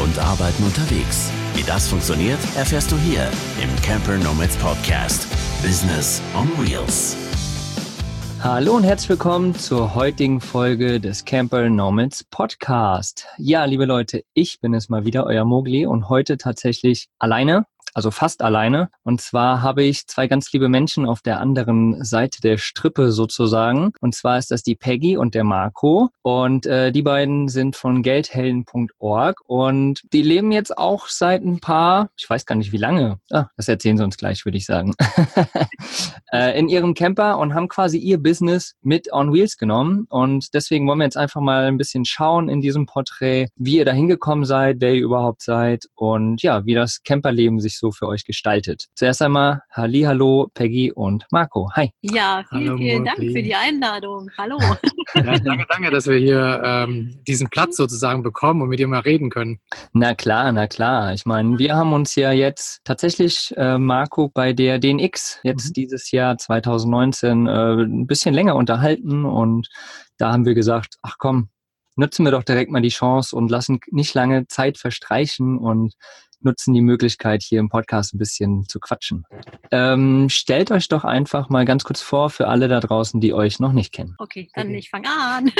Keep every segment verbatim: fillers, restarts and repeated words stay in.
und Arbeiten unterwegs. Wie das funktioniert, erfährst du hier im Camper Nomads Podcast. Business on Wheels. Hallo und herzlich willkommen zur heutigen Folge des Camper Nomads Podcast. Ja, liebe Leute, ich bin es mal wieder, euer Mogli, und heute tatsächlich alleine. Also fast alleine. Und zwar habe ich zwei ganz liebe Menschen auf der anderen Seite der Strippe sozusagen. Und zwar ist das die Peggy und der Marco. Und äh, die beiden sind von geldhelden punkt org. Und die leben jetzt auch seit ein paar, ich weiß gar nicht wie lange, ah, das erzählen sie uns gleich, würde ich sagen, äh, in ihrem Camper und haben quasi ihr Business mit on Wheels genommen. Und deswegen wollen wir jetzt einfach mal ein bisschen schauen in diesem Porträt, wie ihr da hingekommen seid, wer ihr überhaupt seid und ja, wie das Camperleben sich so für euch gestaltet. Zuerst einmal Hallihallo, Peggy und Marco. Hi. Ja, vielen, Hallo, vielen Dank Mogli. für die Einladung. Hallo. Ja, danke, danke, dass wir hier ähm, diesen Platz sozusagen bekommen und mit dir mal reden können. Na klar, na klar. Ich meine, wir haben uns ja jetzt tatsächlich, äh, Marco, bei der D N X jetzt Mhm. dieses Jahr zwanzig neunzehn äh, ein bisschen länger unterhalten und da haben wir gesagt, ach komm, nutzen wir doch direkt mal die Chance und lassen nicht lange Zeit verstreichen und nutzen die Möglichkeit, hier im Podcast ein bisschen zu quatschen. Ähm, stellt euch doch einfach mal ganz kurz vor für alle da draußen, die euch noch nicht kennen. Okay, dann Okay. ich fange an.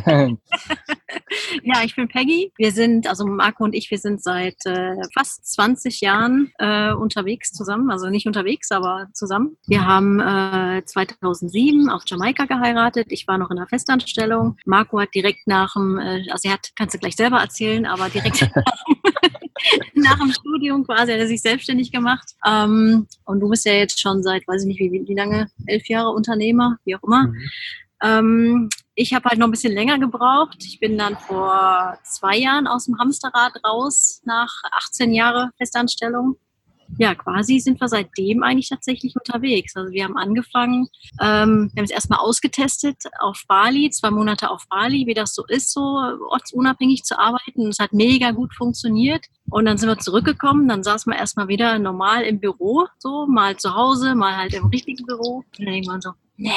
Ja, ich bin Peggy. Wir sind, also Marco und ich, wir sind seit äh, fast zwanzig Jahren äh, unterwegs zusammen. Also nicht unterwegs, aber zusammen. Wir haben äh, zweitausendsieben auf Jamaika geheiratet. Ich war noch in einer Festanstellung. Marco hat direkt nach dem, äh, also er hat, kannst du gleich selber erzählen, aber direkt nach dem, nach dem Studium quasi hat er sich selbstständig gemacht. Ähm, und du bist ja jetzt schon seit, weiß ich nicht, wie, wie lange, elf Jahre Unternehmer, wie auch immer. Mhm. Ähm, ich habe halt noch ein bisschen länger gebraucht. Ich bin dann vor zwei Jahren aus dem Hamsterrad raus, nach achtzehn Jahren Festanstellung. Ja, quasi sind wir seitdem eigentlich tatsächlich unterwegs. Also wir haben angefangen, ähm, wir haben es erstmal ausgetestet auf Bali, zwei Monate auf Bali, wie das so ist, so ortsunabhängig zu arbeiten. Es hat mega gut funktioniert. Und dann sind wir zurückgekommen, dann saßen wir erstmal wieder normal im Büro, so mal zu Hause, mal halt im richtigen Büro. Und dann irgendwann so, nee.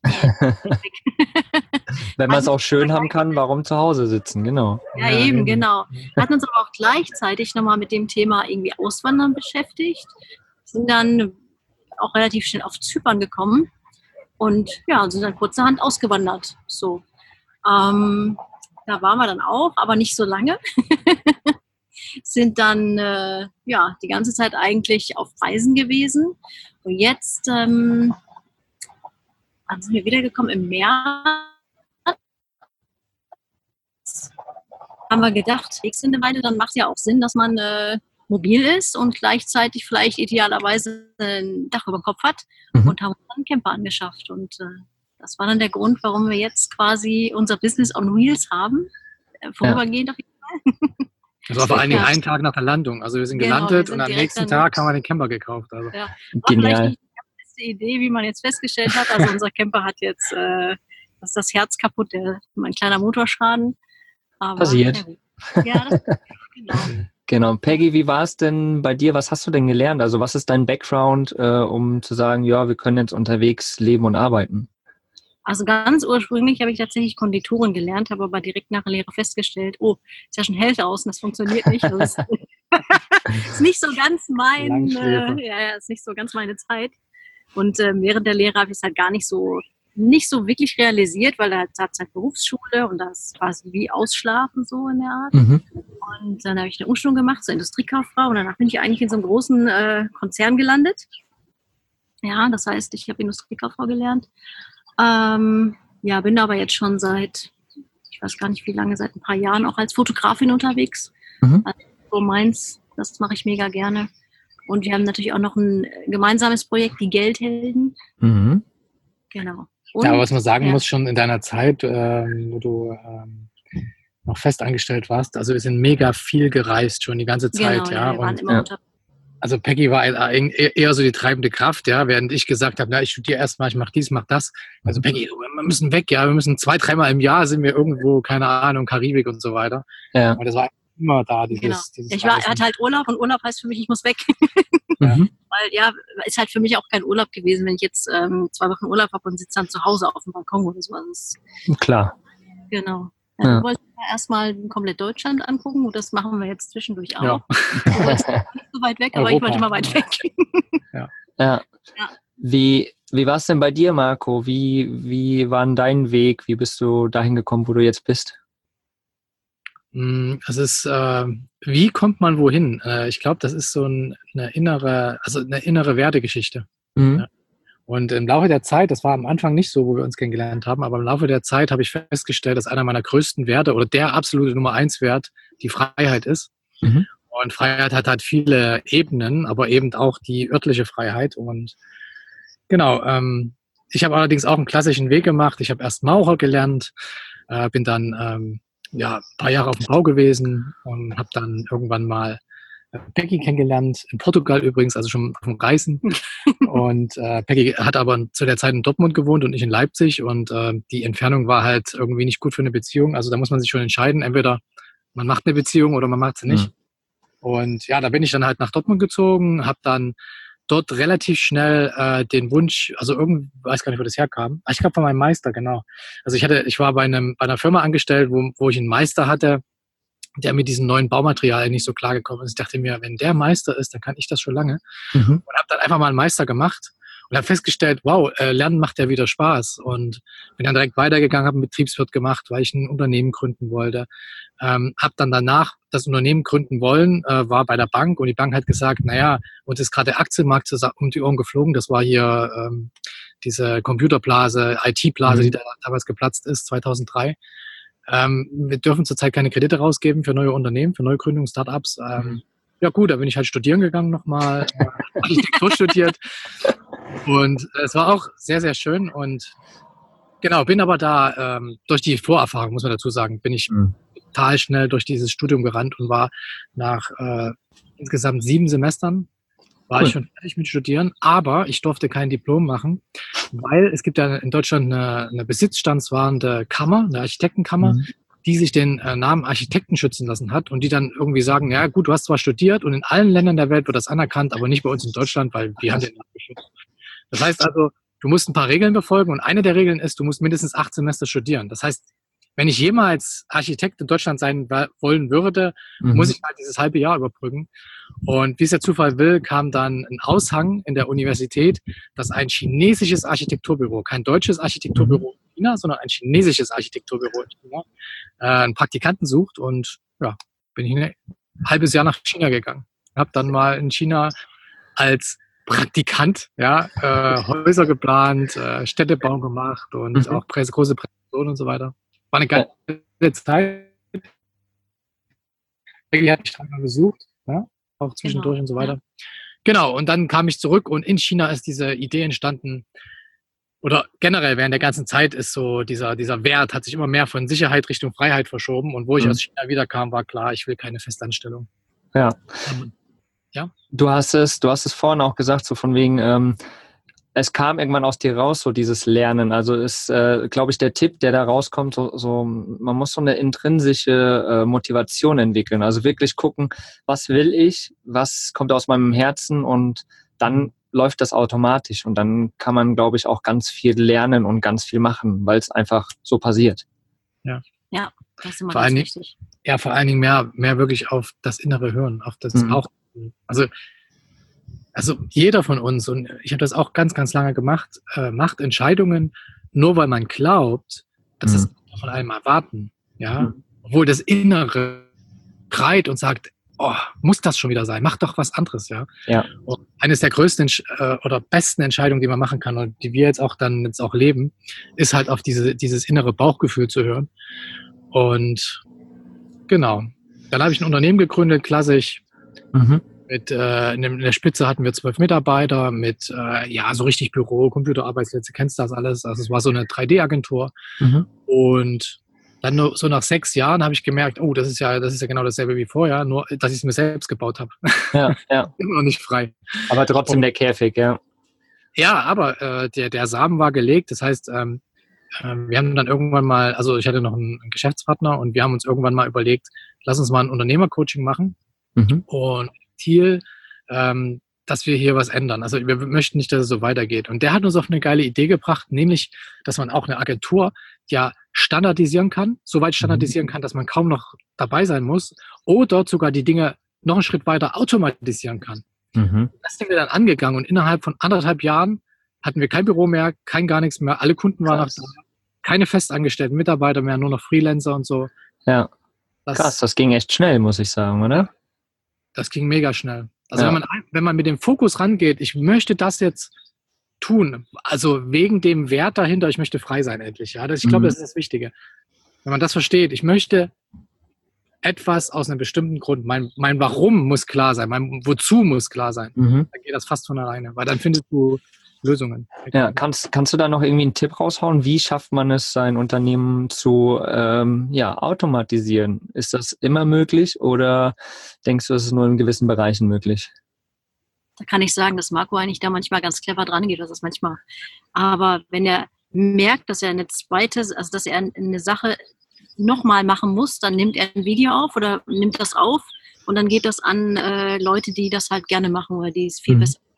Wenn man es auch schön haben kann, warum zu Hause sitzen, genau. Ja, Ja, eben, eben. genau. Wir hatten uns aber auch gleichzeitig nochmal mit dem Thema irgendwie Auswandern beschäftigt, sind dann auch relativ schnell auf Zypern gekommen und ja, sind dann kurzerhand ausgewandert. So. Ähm, da waren wir dann auch, aber nicht so lange. Sind dann äh, ja die ganze Zeit eigentlich auf Reisen gewesen. Und jetzt ähm, dann sind wir wiedergekommen im März. Haben wir gedacht, nächste eine Weile, dann macht es ja auch Sinn, dass man äh, mobil ist und gleichzeitig vielleicht idealerweise ein Dach über dem Kopf hat Mhm. und haben uns dann einen Camper angeschafft. Und äh, das war dann der Grund, warum wir jetzt quasi unser Business on Wheels haben. Äh, vorübergehend auf jeden Fall. Das war vor allen Dingen Ja. einen Tag nach der Landung. Also wir sind Genau, gelandet wir sind und am direkt nächsten dann- Tag haben wir den Camper gekauft. Also. Ja. War vielleicht Genial. nicht die ganz beste Idee, wie man jetzt festgestellt hat. Also unser Camper hat jetzt äh, das, ist das Herz kaputt, der, ein kleiner Motorschaden. Aber, Passiert. Ja, ja das, genau. Genau. Peggy, wie war es denn bei dir? Was hast du denn gelernt? Also was ist dein Background, äh, um zu sagen, ja, wir können jetzt unterwegs leben und arbeiten? Also ganz ursprünglich habe ich tatsächlich Konditorin gelernt, habe aber direkt nach der Lehre festgestellt, oh, ist ja schon hell aus und das funktioniert nicht. Das ist, ist nicht so ganz mein, Langschläfer. äh, ja, ja, ist nicht so ganz meine Zeit. Und äh, während der Lehre habe ich es halt gar nicht so, nicht so wirklich realisiert, weil da hat es halt Berufsschule und das war so wie Ausschlafen so in der Art. Mhm. Und dann habe ich eine Umschulung gemacht zur Industriekauffrau und danach bin ich eigentlich in so einem großen äh, Konzern gelandet. Ja, das heißt, ich habe Industriekauffrau gelernt. Ähm, ja, bin aber jetzt schon seit, ich weiß gar nicht wie lange, seit ein paar Jahren auch als Fotografin unterwegs. Mhm. Also so meins, das mache ich mega gerne. Und wir haben natürlich auch noch ein gemeinsames Projekt, die Geldhelden. Mhm. Genau. Und, Ja, aber was man sagen ja. muss, schon in deiner Zeit, ähm, wo du ähm, noch fest angestellt warst, also wir sind mega viel gereist, schon die ganze Zeit. Genau, ja. ja, wir waren Und immer ja. unter. also Peggy war eher eher so die treibende Kraft, ja, während ich gesagt habe, na, ich studiere erstmal, ich mache dies, mach das. Also Peggy, wir müssen weg, ja, wir müssen zwei, dreimal im Jahr sind wir irgendwo, keine Ahnung, Karibik und so weiter. Ja. Und das war immer da, dieses, Genau. dieses Ich war, Reisen. hatte halt Urlaub und Urlaub heißt für mich, ich muss weg. Mhm. Weil ja, ist halt für mich auch kein Urlaub gewesen, wenn ich jetzt ähm, zwei Wochen Urlaub habe und sitze dann zu Hause auf dem Balkon oder so. Also es, Klar. genau. Ja, ja. Du wolltest ja erstmal komplett Deutschland angucken und das machen wir jetzt zwischendurch auch. Ja. Du wolltest nicht so weit weg, aber Europa. ich wollte mal weit weg. Ja. Ja. Wie, wie war es denn bei dir, Marco? Wie, wie war denn dein Weg? Wie bist du dahin gekommen, wo du jetzt bist? Es ist, äh, wie kommt man wohin? Äh, ich glaube, das ist so ein, eine innere, also eine innere Wertegeschichte. Mhm. Ja. Und im Laufe der Zeit, das war am Anfang nicht so, wo wir uns kennengelernt haben, aber im Laufe der Zeit habe ich festgestellt, dass einer meiner größten Werte oder der absolute Nummer eins Wert die Freiheit ist. Mhm. Und Freiheit hat halt viele Ebenen, aber eben auch die örtliche Freiheit. Und genau, ähm, ich habe allerdings auch einen klassischen Weg gemacht. Ich habe erst Maurer gelernt, äh, bin dann ähm, ja, ein paar Jahre auf dem Bau gewesen und habe dann irgendwann mal Peggy kennengelernt, in Portugal übrigens, also schon auf dem Reisen. Und äh, Peggy hat aber zu der Zeit in Dortmund gewohnt und ich in Leipzig. Und äh, die Entfernung war halt irgendwie nicht gut für eine Beziehung. Also da muss man sich schon entscheiden, entweder man macht eine Beziehung oder man macht sie nicht. Mhm. Und ja, da bin ich dann halt nach Dortmund gezogen, habe dann dort relativ schnell äh, den Wunsch, also irgendwie, weiß gar nicht, wo das herkam. Ich glaube von meinem Meister, genau. Also ich hatte, ich war bei einem bei einer Firma angestellt, wo, wo ich einen Meister hatte, der mit diesen neuen Baumaterialien nicht so klar gekommen ist. Ich dachte mir, wenn der Meister ist, dann kann ich das schon lange. Mhm. Und habe dann einfach mal einen Meister gemacht und habe festgestellt, wow, äh, Lernen macht ja wieder Spaß. Und bin dann direkt weitergegangen, habe einen Betriebswirt gemacht, weil ich ein Unternehmen gründen wollte. Ähm, habe dann danach das Unternehmen gründen wollen, äh, war bei der Bank und die Bank hat gesagt, naja, uns ist gerade der Aktienmarkt um die Ohren geflogen. Das war hier ähm, diese Computerblase, I T-Blase, mhm. die da damals geplatzt ist, zweitausenddrei. Ähm, wir dürfen zurzeit keine Kredite rausgeben für neue Unternehmen, für Neugründungen, Startups. Ähm, mhm. Ja gut, da bin ich halt studieren gegangen nochmal, äh, Architektur studiert und äh, es war auch sehr, sehr schön und genau, bin aber da ähm, durch die Vorerfahrung, muss man dazu sagen, bin ich mhm. total schnell durch dieses Studium gerannt und war nach äh, insgesamt sieben Semestern war cool. ich schon fertig mit Studieren, aber ich durfte kein Diplom machen, weil es gibt ja in Deutschland eine, eine besitzstandswahrende Kammer, eine Architektenkammer, mhm. die sich den äh, Namen Architekten schützen lassen hat und die dann irgendwie sagen, ja gut, du hast zwar studiert und in allen Ländern der Welt wird das anerkannt, aber nicht bei uns in Deutschland, weil wir haben den Namen geschützt. Das heißt also, du musst ein paar Regeln befolgen und eine der Regeln ist, du musst mindestens acht Semester studieren. Das heißt, wenn ich jemals Architekt in Deutschland sein wollen würde, mhm. muss ich halt dieses halbe Jahr überbrücken. Und wie es der Zufall will, kam dann ein Aushang in der Universität, dass ein chinesisches Architekturbüro, kein deutsches Architekturbüro in China, sondern ein chinesisches Architekturbüro in China, äh, einen Praktikanten sucht. Und ja, bin ich ein halbes Jahr nach China gegangen. Habe dann mal in China als Praktikant ja, äh, Häuser geplant, äh, Städtebau gemacht und mhm. auch Präse, große Präsentationen und so weiter. War eine geile Zeit. Die hat mich dann mal besucht, ja? Auch zwischendurch genau. und so weiter. Ja. Genau, und dann kam ich zurück und in China ist diese Idee entstanden, oder generell während der ganzen Zeit ist so dieser, dieser Wert, hat sich immer mehr von Sicherheit Richtung Freiheit verschoben. Und wo ich mhm. aus China wiederkam, war klar, ich will keine Festanstellung. Ja. Um, ja. Du hast es, du hast es vorhin auch gesagt, so von wegen, ähm, es kam irgendwann aus dir raus, so dieses Lernen. Also ist, äh, glaube ich, der Tipp, der da rauskommt, so, so man muss so eine intrinsische äh, Motivation entwickeln. Also wirklich gucken, was will ich, was kommt aus meinem Herzen und dann läuft das automatisch. Und dann kann man, glaube ich, auch ganz viel lernen und ganz viel machen, weil es einfach so passiert. Ja, ja, das ist immer vor ganz allen wichtig. Ja, vor allen Dingen mehr, mehr wirklich auf das innere Hören, auf das mhm. Bauch. Also Also jeder von uns, und ich habe das auch ganz, ganz lange gemacht, äh, macht Entscheidungen, nur weil man glaubt, dass mhm. das von einem erwarten. Ja? Mhm. Obwohl das Innere schreit und sagt, oh, muss das schon wieder sein, mach doch was anderes. Ja? Ja. Und eines der größten äh, oder besten Entscheidungen, die man machen kann und die wir jetzt auch dann jetzt auch leben, ist halt auf diese, dieses innere Bauchgefühl zu hören. Und genau, dann habe ich ein Unternehmen gegründet, klassisch. Mhm. Mit, äh, in der Spitze hatten wir zwölf Mitarbeiter mit, äh, ja, so richtig Büro, Computerarbeitsplätze, kennst du das alles? Also es war so eine drei D-Agentur. Mhm. Und dann nur, so nach sechs Jahren habe ich gemerkt, oh, das ist ja, das ist ja genau dasselbe wie vorher, nur dass ich es mir selbst gebaut habe. Ja, ja. Immer noch nicht frei. Aber trotzdem Und, der Käfig, ja. Ja, aber äh, der, der Samen war gelegt. Das heißt, ähm, äh, wir haben dann irgendwann mal, also ich hatte noch einen, einen Geschäftspartner und wir haben uns irgendwann mal überlegt, lass uns mal ein Unternehmercoaching machen. Mhm. Und Ziel, ähm, dass wir hier was ändern. Also wir möchten nicht, dass es so weitergeht. Und der hat uns auf eine geile Idee gebracht, nämlich, dass man auch eine Agentur ja standardisieren kann, soweit standardisieren kann, dass man kaum noch dabei sein muss, oder sogar die Dinge noch einen Schritt weiter automatisieren kann. Mhm. Das sind wir dann angegangen und innerhalb von anderthalb Jahren hatten wir kein Büro mehr, kein gar nichts mehr, alle Kunden waren noch da, keine festangestellten Mitarbeiter mehr, nur noch Freelancer und so. Ja, Das, krass, das ging echt schnell, muss ich sagen, oder? das ging mega schnell. Also Ja. wenn man, wenn man mit dem Fokus rangeht, ich möchte das jetzt tun, also wegen dem Wert dahinter, ich möchte frei sein endlich. Ja, das, ich glaube, Mhm. das ist das Wichtige. Wenn man das versteht, ich möchte etwas aus einem bestimmten Grund, mein, mein Warum muss klar sein, mein Wozu muss klar sein, Mhm. dann geht das fast von alleine, weil dann findest du Lösungen. Ja, kannst, kannst du da noch irgendwie einen Tipp raushauen? Wie schafft man es, sein Unternehmen zu ähm, ja, automatisieren? Ist das immer möglich oder denkst du, es ist nur in gewissen Bereichen möglich? Da kann ich sagen, dass Marco eigentlich da manchmal ganz clever dran geht, das ist manchmal. Aber wenn er merkt, dass er eine zweite, also dass er eine Sache nochmal machen muss, dann nimmt er ein Video auf oder nimmt das auf und dann geht das an äh, Leute, die das halt gerne machen oder die es viel Mhm. besser.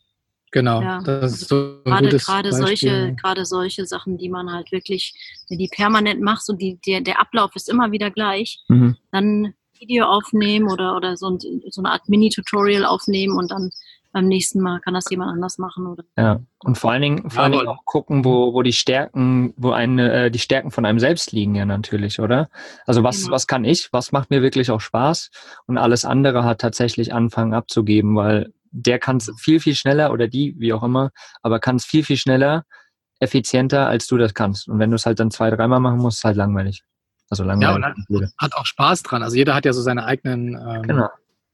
Genau, Ja, das ist also so ein gerade, gutes gerade Beispiel. solche, gerade solche Sachen, die man halt wirklich, wenn die permanent machst und die, der, der Ablauf ist immer wieder gleich, Mhm. dann Video aufnehmen oder, oder so, ein, so eine Art Mini-Tutorial aufnehmen und dann beim nächsten Mal kann das jemand anders machen. Oder Ja, und vor allen Dingen, vor allen Dingen auch gucken, wo, wo die Stärken, wo eine, äh, die Stärken von einem selbst liegen ja natürlich, oder? Also was, Genau. was kann ich, was macht mir wirklich auch Spaß und alles andere hat tatsächlich anfangen abzugeben, weil der kann es viel, viel schneller oder die, wie auch immer, aber kann es viel, viel schneller, effizienter, als du das kannst. Und wenn du es halt dann zwei, dreimal machen musst, ist halt langweilig. Also Ja, langweilig. und hat, hat auch Spaß dran. Also jeder hat ja so seine eigenen ähm, Genau.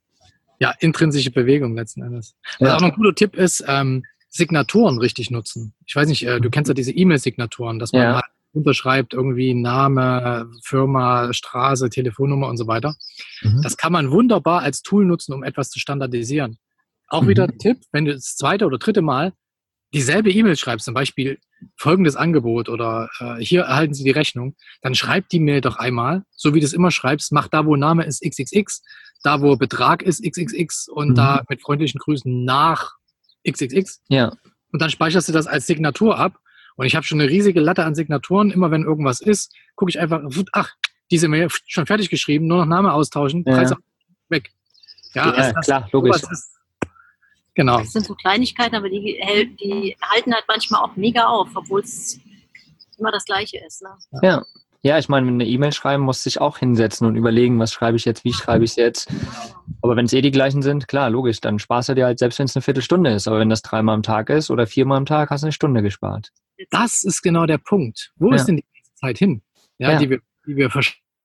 ja, intrinsische Bewegung letzten Endes. Was Ja. auch noch ein guter Tipp ist, ähm, Signaturen richtig nutzen. Ich weiß nicht, äh, du kennst ja diese E-Mail-Signaturen, dass man Ja. halt unterschreibt irgendwie Name, Firma, Straße, Telefonnummer und so weiter. Mhm. Das kann man wunderbar als Tool nutzen, um etwas zu standardisieren. Auch Mhm. wieder ein Tipp, wenn du das zweite oder dritte Mal dieselbe E-Mail schreibst, zum Beispiel folgendes Angebot oder äh, hier erhalten Sie die Rechnung, dann schreib die Mail doch einmal, so wie du es immer schreibst, mach da, wo Name ist X X X, da, wo Betrag ist X X X und Mhm. da mit freundlichen Grüßen nach X X X. Ja. Und dann speicherst du das als Signatur ab. Und ich habe schon eine riesige Latte an Signaturen. Immer wenn irgendwas ist, gucke ich einfach, ach, diese Mail schon fertig geschrieben, nur noch Name austauschen, Ja. Preis weg. Ja, Ja, also das, klar, logisch. sowas ist, genau. das sind so Kleinigkeiten, aber die, hält- die halten halt manchmal auch mega auf, obwohl es immer das Gleiche ist. Ne? Ja. Ja, ich meine, wenn eine E-Mail schreiben, muss ich auch hinsetzen und überlegen, was schreibe ich jetzt, wie schreibe ich es jetzt. Aber wenn es eh die gleichen sind, klar, logisch, dann sparst du dir halt, selbst wenn es eine Viertelstunde ist. Aber wenn das dreimal am Tag ist oder viermal am Tag, hast du eine Stunde gespart. Das ist genau der Punkt. Wo Ja. ist denn die ganze Zeit hin? Ja, Ja. die wir, die wir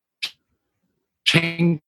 verschenken,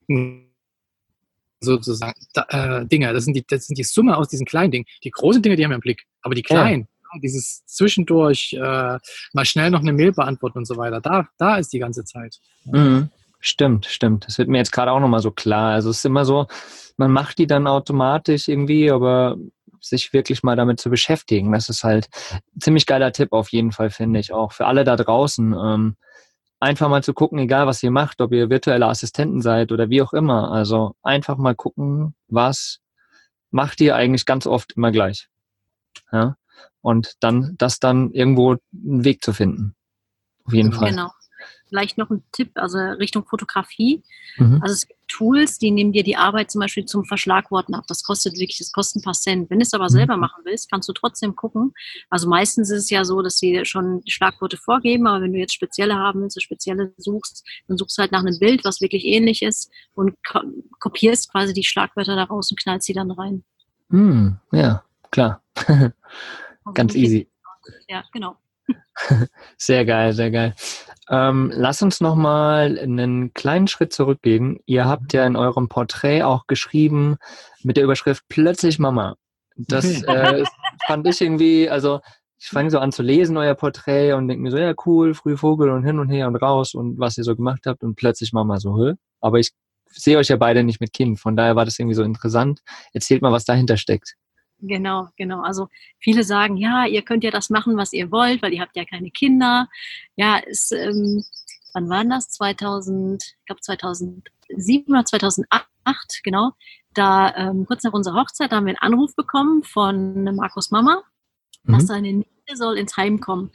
sozusagen, da, äh, Dinge. Das sind, die, das sind die Summe aus diesen kleinen Dingen. Die großen Dinge, die haben wir im Blick. Aber die kleinen, dieses zwischendurch äh, mal schnell noch eine Mail beantworten und so weiter, da, da ist die ganze Zeit. Mhm. Stimmt, stimmt. Das wird mir jetzt gerade auch nochmal so klar. Also es ist immer so, man macht die dann automatisch irgendwie, aber sich wirklich mal damit zu beschäftigen, das ist halt ein ziemlich geiler Tipp auf jeden Fall, finde ich auch. Für alle da draußen, ähm, einfach mal zu gucken, egal was ihr macht, ob ihr virtuelle Assistenten seid oder wie auch immer. Also einfach mal gucken, was macht ihr eigentlich ganz oft immer gleich. Ja? Und dann, das dann irgendwo einen Weg zu finden. Auf jeden Genau. Fall. Genau. Vielleicht noch ein Tipp, also Richtung Fotografie. Mhm. Also es gibt Tools, die nehmen dir die Arbeit zum Beispiel zum Verschlagworten ab. Das kostet wirklich, das kostet ein paar Cent. Wenn du es aber selber machen willst, kannst du trotzdem gucken. Also meistens ist es ja so, dass sie schon die Schlagworte vorgeben, aber wenn du jetzt spezielle haben willst, spezielle suchst, dann suchst du halt nach einem Bild, was wirklich ähnlich ist und ko- kopierst quasi die Schlagwörter daraus und knallst sie dann rein. Hm, ja, klar. Also Ganz nicht- easy. Ja, genau. Sehr geil, sehr geil. Ähm, lass uns nochmal einen kleinen Schritt zurückgehen. Ihr habt ja in eurem Porträt auch geschrieben mit der Überschrift Plötzlich Mama. Das äh, fand ich irgendwie, also ich fange so an zu lesen, euer Porträt und denke mir so, ja cool, früh Vogel und hin und her und raus und was ihr so gemacht habt und plötzlich Mama so, hä? Aber ich sehe euch ja beide nicht mit Kind, von daher war das irgendwie so interessant. Erzählt mal, was dahinter steckt. Genau, genau. Also viele sagen, ja, ihr könnt ja das machen, was ihr wollt, weil ihr habt ja keine Kinder. Ja, ist, ähm, wann war das? zweitausend, ich glaube zweitausendsieben oder zweitausendacht, genau. Da ähm, kurz nach unserer Hochzeit haben wir einen Anruf bekommen von Marcos Mama, dass Mhm. seine Nichte soll ins Heim kommen.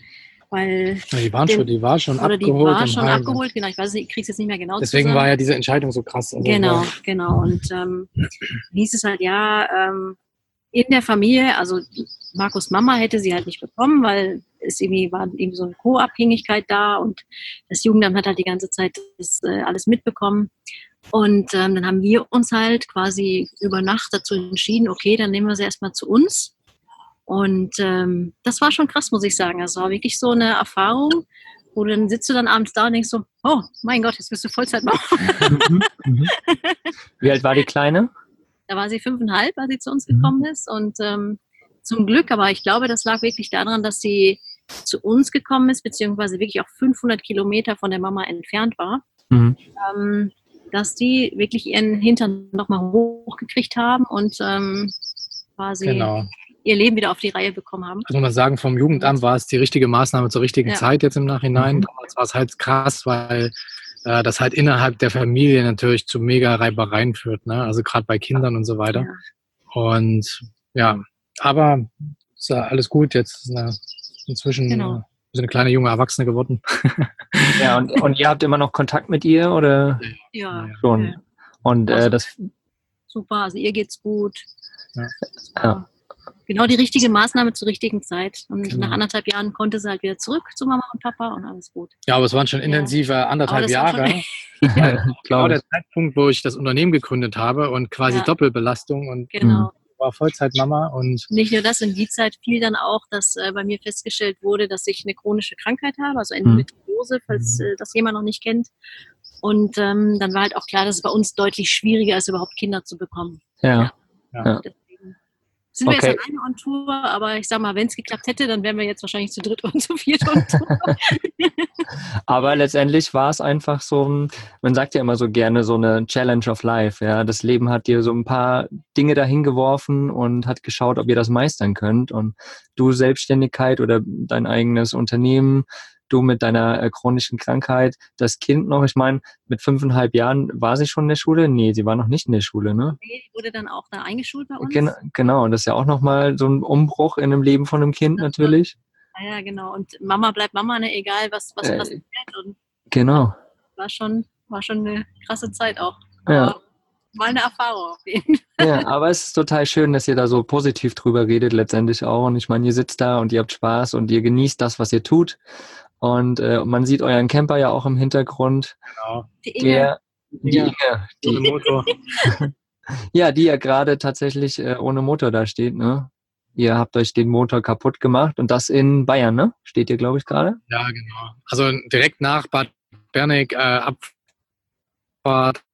weil Ja, die waren den, schon, die war schon oder die abgeholt. war im schon Heim. abgeholt, genau. Ich weiß nicht, ich krieg's jetzt nicht mehr genau Deswegen zusammen. war ja diese Entscheidung so krass. Also Genau, war- genau. Und ähm, hieß es halt, ja, ähm, in der Familie, also Markus' Mama hätte sie halt nicht bekommen, weil es irgendwie war irgendwie so eine Co-Abhängigkeit da und das Jugendamt hat halt die ganze Zeit das äh, alles mitbekommen. Und ähm, dann haben wir uns halt quasi über Nacht dazu entschieden, okay, dann nehmen wir sie erstmal zu uns. Und ähm, das war schon krass, muss ich sagen. Also war wirklich so eine Erfahrung, wo dann sitzt du dann abends da und denkst so, oh mein Gott, jetzt bist du Vollzeitmama. Mhm. Mhm. Wie alt war die Kleine? Da war sie fünfeinhalb, als sie zu uns gekommen ist. Und ähm, zum Glück, aber ich glaube, das lag wirklich daran, dass sie zu uns gekommen ist, beziehungsweise wirklich auch fünfhundert Kilometer von der Mama entfernt war, Mhm. ähm, dass die wirklich ihren Hintern nochmal hochgekriegt haben und ähm, quasi Genau. ihr Leben wieder auf die Reihe bekommen haben. Also muss man sagen, vom Jugendamt war es die richtige Maßnahme zur richtigen Ja. Zeit jetzt im Nachhinein. Mhm. Damals war es halt krass, weil äh, das halt innerhalb der Familie natürlich zu mega Reibereien führt, ne? Also gerade bei Kindern und so weiter. Ja. Und ja, aber ist ja alles gut. Jetzt ist eine, inzwischen Genau. äh, ist eine kleine junge Erwachsene geworden. Ja, und, und ihr habt immer noch Kontakt mit ihr oder Ja, Ja. schon? ja. Und äh, Also- das, Super, also ihr geht's gut. Ja. Das war genau die richtige Maßnahme zur richtigen Zeit. Und Genau. nach anderthalb Jahren konnte sie halt wieder zurück zu Mama und Papa und alles gut. Ja, aber es waren schon Ja. intensive Aber anderthalb das war Jahre. schon- Genau glaube der ich. Zeitpunkt, wo ich das Unternehmen gegründet habe und quasi Ja. Doppelbelastung und Genau. war Vollzeitmama und Nicht nur das, in die Zeit fiel dann auch, dass äh, bei mir festgestellt wurde, dass ich eine chronische Krankheit habe, also Endometriose, falls äh, das jemand noch nicht kennt. Und ähm, dann war halt auch klar, dass es bei uns deutlich schwieriger ist, überhaupt Kinder zu bekommen. Ja. Deswegen sind wir Okay. jetzt alleine on Tour, aber ich sag mal, wenn es geklappt hätte, dann wären wir jetzt wahrscheinlich zu dritt und zu viert on Tour. Aber letztendlich war es einfach so ein, man sagt ja immer so gerne, so eine Challenge of Life. Ja, das Leben hat dir so ein paar Dinge dahin geworfen und hat geschaut, ob ihr das meistern könnt. Und du Selbstständigkeit oder dein eigenes Unternehmen, du mit deiner äh, chronischen Krankheit, das Kind noch, ich meine, mit fünfeinhalb Jahren war sie schon in der Schule? Nee, sie war noch nicht in der Schule, ne? Nee, die wurde dann auch da eingeschult bei uns. Gen genau, und das ist ja auch nochmal so ein Umbruch in dem Leben von einem Kind natürlich. Ja, ja, genau. Und Mama bleibt Mama, ne? Egal was, was Äh, passiert. Und Genau. war schon, war schon eine krasse Zeit auch. Ja. Aber mal eine Erfahrung auf jeden Fall. Ja, aber es ist total schön, dass ihr da so positiv drüber redet letztendlich auch. Und ich meine, ihr sitzt da und ihr habt Spaß und ihr genießt das, was ihr tut. Und äh, man sieht euren Camper ja auch im Hintergrund. genau. Die Inge, Der, die Inge. Inge, Ohne die, Motor. ja, die ja gerade tatsächlich äh, ohne Motor da steht, ne? Ihr habt euch den Motor kaputt gemacht und das in Bayern, ne? Steht ihr, glaube ich, gerade? Ja, genau. Also direkt nach Bad Berneck, äh, Abfahrt,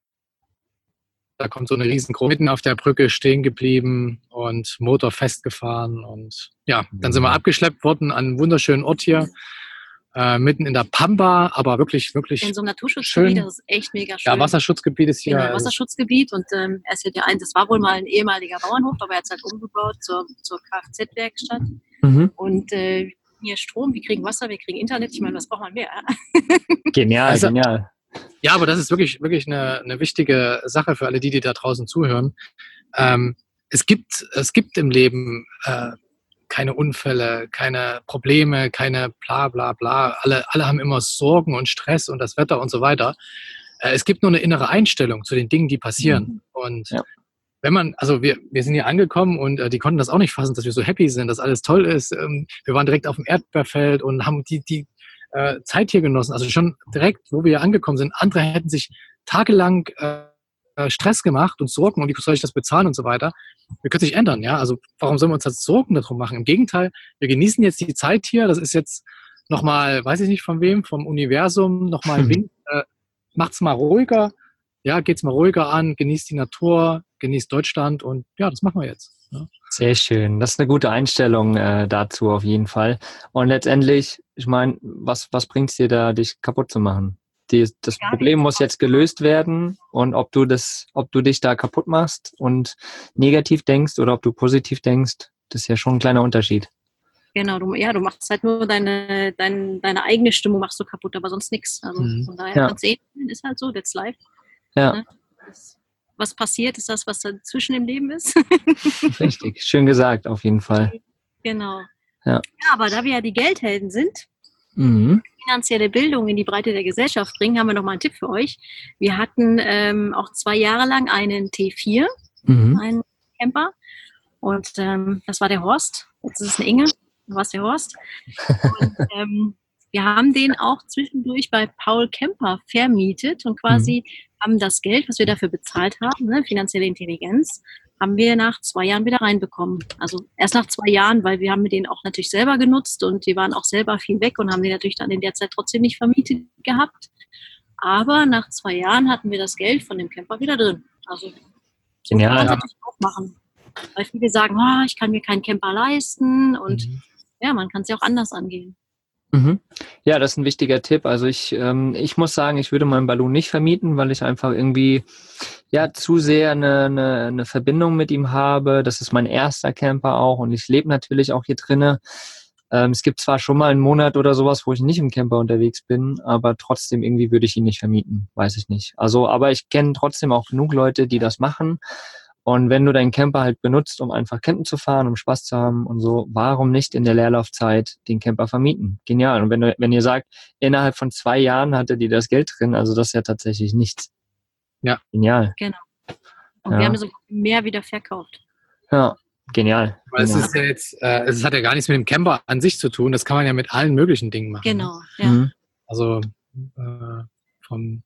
da kommt so eine riesengroße, mitten auf der Brücke stehen geblieben und Motor festgefahren. Und ja, dann sind wir abgeschleppt worden an einem wunderschönen Ort hier, äh, mitten in der Pampa, aber wirklich, wirklich, in so einem Naturschutzgebiet, schön. das ist echt mega schön. ja, Wasserschutzgebiet ist hier. Genau, also, Wasserschutzgebiet und ähm, er ist ja der ein, das war wohl mal ein ehemaliger Bauernhof, aber er hat es halt umgebaut zur, zur Kfz-Werkstatt. Mhm. Und äh, hier Strom, wir kriegen Wasser, wir kriegen Internet. Ich meine, was braucht man mehr? Genial, Also- genial. Ja, aber das ist wirklich, wirklich eine, eine wichtige Sache für alle die, die da draußen zuhören. Ähm, es gibt, es gibt im Leben äh, keine Unfälle, keine Probleme, keine bla bla bla. Alle, alle haben immer Sorgen und Stress und das Wetter und so weiter. Äh, es gibt nur eine innere Einstellung zu den Dingen, die passieren. Und Ja. wenn man, also wir, wir sind hier angekommen und äh, die konnten das auch nicht fassen, dass wir so happy sind, dass alles toll ist. Ähm, wir waren direkt auf dem Erdbeerfeld und haben die, die äh, Zeit hier genossen. Also schon direkt, wo wir hier angekommen sind. Andere hätten sich tagelang äh, Stress gemacht und Sorgen und wie soll ich das bezahlen und so weiter. Wir können sich ändern, ja. Also warum sollen wir uns jetzt Sorgen darum machen? Im Gegenteil, wir genießen jetzt die Zeit hier. Das ist jetzt nochmal, weiß ich nicht von wem, vom Universum, nochmal ein Wink. Äh, macht's mal ruhiger, ja, geht's mal ruhiger an, genießt die Natur, genießt Deutschland und ja, das machen wir jetzt. Ja. Sehr schön. Das ist eine gute Einstellung äh, dazu auf jeden Fall. Und letztendlich, ich meine, was, was bringt es dir da, dich kaputt zu machen? Die, das Gar Problem nichts. muss jetzt gelöst werden und ob du das, ob du dich da kaputt machst und negativ denkst oder ob du positiv denkst, das ist ja schon ein kleiner Unterschied. Genau, du, ja, du machst halt nur deine, deine, deine eigene Stimmung machst du kaputt, aber sonst nichts. Also Mhm. von daher Ja. kannst du sehen, ist halt so, that's life. Ja, Ne? Das, was passiert, ist das, was dazwischen im Leben ist. richtig. Schön gesagt, auf jeden Fall. Genau. Ja. Ja, aber da wir ja die Geldhelden sind, Mhm. Finanzielle Bildung in die Breite der Gesellschaft bringen, haben wir noch mal einen Tipp für euch. Wir hatten ähm, auch zwei Jahre lang einen T vier, Mhm. einen Camper. Und ähm, das war der Horst. Jetzt ist es eine Inge. Du warst der Horst. Und ähm, wir haben den auch zwischendurch bei Paul Kemper vermietet und quasi mhm. haben das Geld, was wir dafür bezahlt haben, ne, finanzielle Intelligenz, haben wir nach zwei Jahren wieder reinbekommen. Also erst nach zwei Jahren, weil wir haben den auch natürlich selber genutzt und die waren auch selber viel weg und haben den natürlich dann in der Zeit trotzdem nicht vermietet gehabt. Aber nach zwei Jahren hatten wir das Geld von dem Camper wieder drin. Also so ja, kann man ja. natürlich auch machen. Weil viele sagen, oh, ich kann mir keinen Camper leisten und Mhm. ja, man kann es ja auch anders angehen. Mhm. Ja, das ist ein wichtiger Tipp. Also ich, ähm, ich muss sagen, ich würde meinen Balloon nicht vermieten, weil ich einfach irgendwie ja zu sehr eine, eine, eine Verbindung mit ihm habe. Das ist mein erster Camper auch und ich lebe natürlich auch hier drinne. Ähm, es gibt zwar schon mal einen Monat oder sowas, wo ich nicht im Camper unterwegs bin, aber trotzdem irgendwie würde ich ihn nicht vermieten. Weiß ich nicht. Also, aber ich kenne trotzdem auch genug Leute, die das machen. Und wenn du deinen Camper halt benutzt, um einfach campen zu fahren, um Spaß zu haben und so, warum nicht in der Leerlaufzeit den Camper vermieten? Genial. Und wenn du, wenn ihr sagt, innerhalb von zwei Jahren hattet ihr das Geld drin, also das ist ja tatsächlich nichts. Ja. Genial. Genau. Und Ja. wir haben sogar mehr wieder verkauft. Ja, genial. Weil es genial. ist ja jetzt, äh, es hat ja gar nichts mit dem Camper an sich zu tun. Das kann man ja mit allen möglichen Dingen machen. Genau, Ne? ja. Mhm. Also äh, vom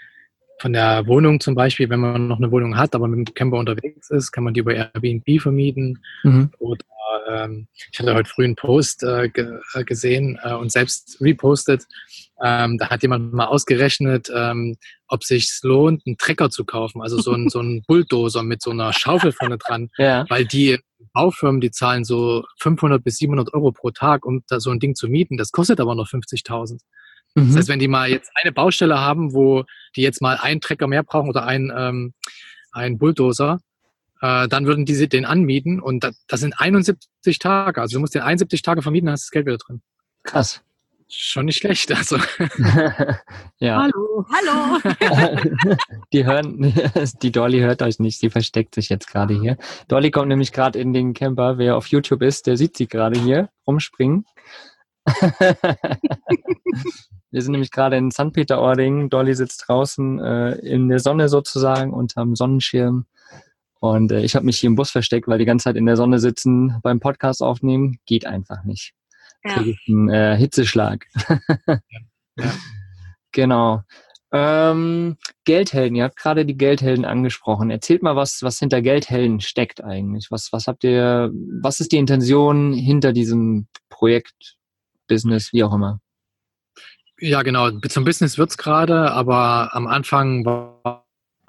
Von der Wohnung zum Beispiel, wenn man noch eine Wohnung hat, aber mit dem Camper unterwegs ist, kann man die über Airbnb vermieten. Mhm. Oder ähm, ich hatte heute früh einen Post äh, ge äh, gesehen äh, und selbst repostet. Ähm, da hat jemand mal ausgerechnet, ähm, ob es sich lohnt, einen Trecker zu kaufen, also so ein so ein Bulldozer mit so einer Schaufel vorne dran, Ja. weil die Baufirmen, die zahlen so fünfhundert bis siebenhundert Euro pro Tag, um da so ein Ding zu mieten. Das kostet aber noch fünfzigtausend. Das Mhm. heißt, wenn die mal jetzt eine Baustelle haben, wo die jetzt mal einen Trecker mehr brauchen oder einen, ähm, einen Bulldozer, äh, dann würden die den anmieten und das, das sind einundsiebzig Tage. Also du musst den einundsiebzig Tage vermieten, dann hast du das Geld wieder drin. Krass. Schon nicht schlecht. Also. Ja. Hallo, hallo. Die hören, die Dolly hört euch nicht, sie versteckt sich jetzt gerade hier. Dolly kommt nämlich gerade in den Camper. Wer auf YouTube ist, der sieht sie gerade hier rumspringen. Wir sind nämlich gerade in Sankt Peter-Ording. Dolly sitzt draußen äh, in der Sonne sozusagen unterm Sonnenschirm. Und äh, ich habe mich hier im Bus versteckt, weil die ganze Zeit in der Sonne sitzen beim Podcast aufnehmen. Geht einfach nicht. Ja. Kriege ich einen äh, Hitzeschlag. Ja. Genau. Ähm, Geldhelden, ihr habt gerade die Geldhelden angesprochen. Erzählt mal, was, was hinter Geldhelden steckt eigentlich. Was, was habt ihr, was ist die Intention hinter diesem Projekt, Business, wie auch immer? Ja, genau. Zum Business wird's gerade, aber am Anfang war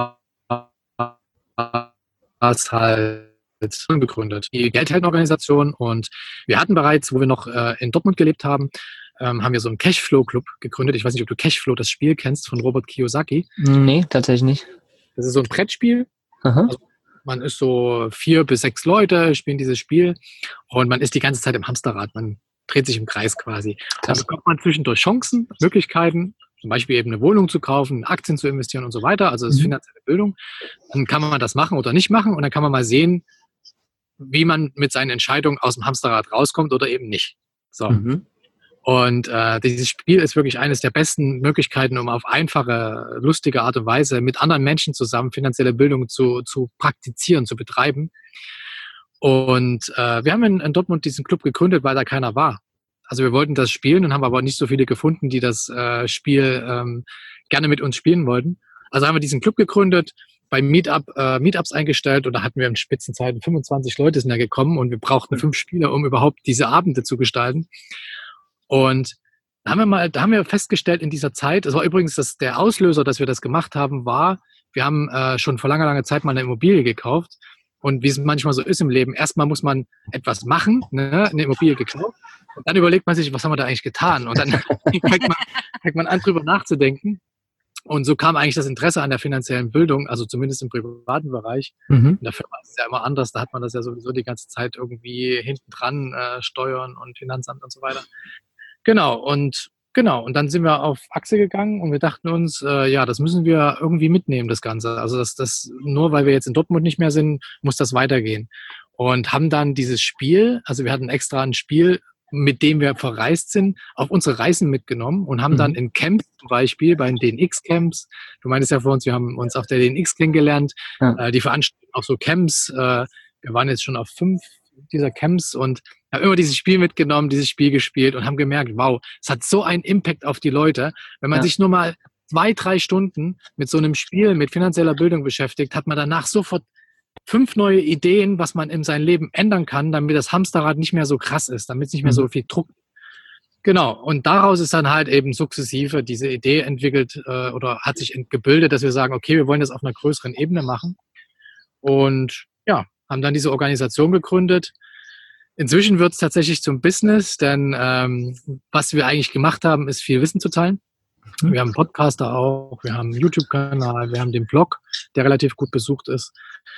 es halt unbegründet. Die Geldheldenorganisation und wir hatten bereits, wo wir noch äh, in Dortmund gelebt haben, ähm, haben wir so einen Cashflow-Club gegründet. Ich weiß nicht, ob du Cashflow, das Spiel kennst von Robert Kiyosaki. Nee, tatsächlich nicht. Das ist so ein Brettspiel. Aha. Also man ist so vier bis sechs Leute, spielen dieses Spiel und man ist die ganze Zeit im Hamsterrad. Man dreht sich im Kreis quasi. Dann Krass. bekommt man zwischendurch Chancen, Möglichkeiten, zum Beispiel eben eine Wohnung zu kaufen, Aktien zu investieren und so weiter. Also das ist Mhm. finanzielle Bildung. Dann kann man das machen oder nicht machen und dann kann man mal sehen, wie man mit seinen Entscheidungen aus dem Hamsterrad rauskommt oder eben nicht. So. Mhm. Und äh, dieses Spiel ist wirklich eines der besten Möglichkeiten, um auf einfache, lustige Art und Weise mit anderen Menschen zusammen finanzielle Bildung zu, zu praktizieren, zu betreiben. Und äh, wir haben in, in Dortmund diesen Club gegründet, weil da keiner war. Also wir wollten das spielen und haben aber nicht so viele gefunden, die das äh, Spiel ähm, gerne mit uns spielen wollten. Also haben wir diesen Club gegründet, bei Meetup, äh, Meetups eingestellt und da hatten wir in Spitzenzeiten fünfundzwanzig Leute sind da gekommen und wir brauchten fünf Spieler, um überhaupt diese Abende zu gestalten. Und da haben wir mal, da haben wir festgestellt in dieser Zeit, das war übrigens das, der Auslöser, dass wir das gemacht haben, war, wir haben äh, schon vor langer, langer Zeit mal eine Immobilie gekauft. Und wie es manchmal so ist im Leben, erstmal muss man etwas machen, ne, eine Immobilie gekauft. Und dann überlegt man sich, was haben wir da eigentlich getan? Und dann fängt man, fängt man an, drüber nachzudenken. Und so kam eigentlich das Interesse an der finanziellen Bildung, also zumindest im privaten Bereich. Mhm. In der Firma ist es ja immer anders, da hat man das ja sowieso die ganze Zeit irgendwie hinten dran, äh, Steuern und Finanzamt und so weiter. Genau, und genau, und dann sind wir auf Achse gegangen und wir dachten uns, äh, ja, das müssen wir irgendwie mitnehmen, das Ganze. Also das, das, nur weil wir jetzt in Dortmund nicht mehr sind, muss das weitergehen. Und haben dann dieses Spiel, also wir hatten extra ein Spiel mit dem wir verreist sind, auf unsere Reisen mitgenommen und haben mhm. dann in Camps zum Beispiel, bei den D N X-Camps, du meintest ja vor uns, wir haben uns auf der D N X kennengelernt, ja. äh, die veranstalten auch so Camps, äh, wir waren jetzt schon auf fünf dieser Camps und haben immer dieses Spiel mitgenommen, dieses Spiel gespielt und haben gemerkt, wow, es hat so einen Impact auf die Leute. Wenn man ja. sich nur mal zwei, drei Stunden mit so einem Spiel, mit finanzieller Bildung beschäftigt, hat man danach sofort fünf neue Ideen, was man in seinem Leben ändern kann, damit das Hamsterrad nicht mehr so krass ist, damit es nicht mehr so viel Druck. Genau. Und daraus ist dann halt eben sukzessive diese Idee entwickelt äh, oder hat sich gebildet, dass wir sagen, okay, wir wollen das auf einer größeren Ebene machen. Und ja, haben dann diese Organisation gegründet. Inzwischen wird es tatsächlich zum Business, denn ähm, was wir eigentlich gemacht haben, ist viel Wissen zu teilen. Mhm. Wir haben einen Podcaster auch, wir haben einen YouTube-Kanal, wir haben den Blog, der relativ gut besucht ist.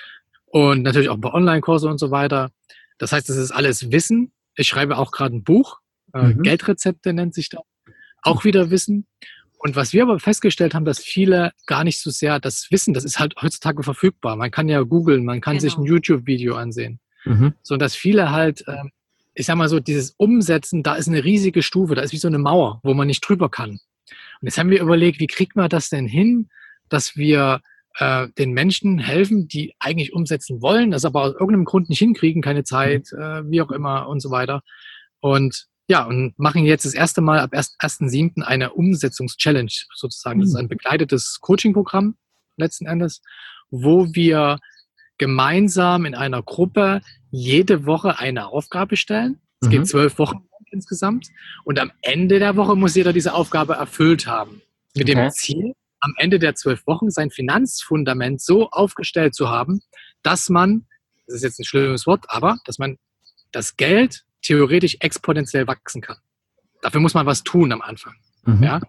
Und natürlich auch ein paar Online-Kurse und so weiter. Das heißt, das ist alles Wissen. Ich schreibe auch gerade ein Buch. Äh, mhm. Geldrezepte nennt sich das. Auch wieder Wissen. Und was wir aber festgestellt haben, dass viele gar nicht so sehr das Wissen, das ist halt heutzutage verfügbar. Man kann ja googeln, man kann genau. sich ein YouTube-Video ansehen. Mhm. So, dass viele halt, äh, ich sag mal so, dieses Umsetzen, da ist eine riesige Stufe, da ist wie so eine Mauer, wo man nicht drüber kann. Und jetzt haben wir überlegt, wie kriegt man das denn hin, dass wir den Menschen helfen, die eigentlich umsetzen wollen, das aber aus irgendeinem Grund nicht hinkriegen, keine Zeit, äh, wie auch immer und so weiter. Und ja, und machen jetzt das erste Mal ab ersten siebten eine Umsetzungs-Challenge sozusagen. Das ist ein begleitetes Coaching-Programm letzten Endes, wo wir gemeinsam in einer Gruppe jede Woche eine Aufgabe stellen. Es mhm. geht zwölf Wochen insgesamt. Und am Ende der Woche muss jeder diese Aufgabe erfüllt haben. Mit okay. dem Ziel, am Ende der zwölf Wochen sein Finanzfundament so aufgestellt zu haben, dass man, das ist jetzt ein schlimmes Wort, aber dass man das Geld theoretisch exponentiell wachsen kann. Dafür muss man was tun am Anfang. Mhm. Ja?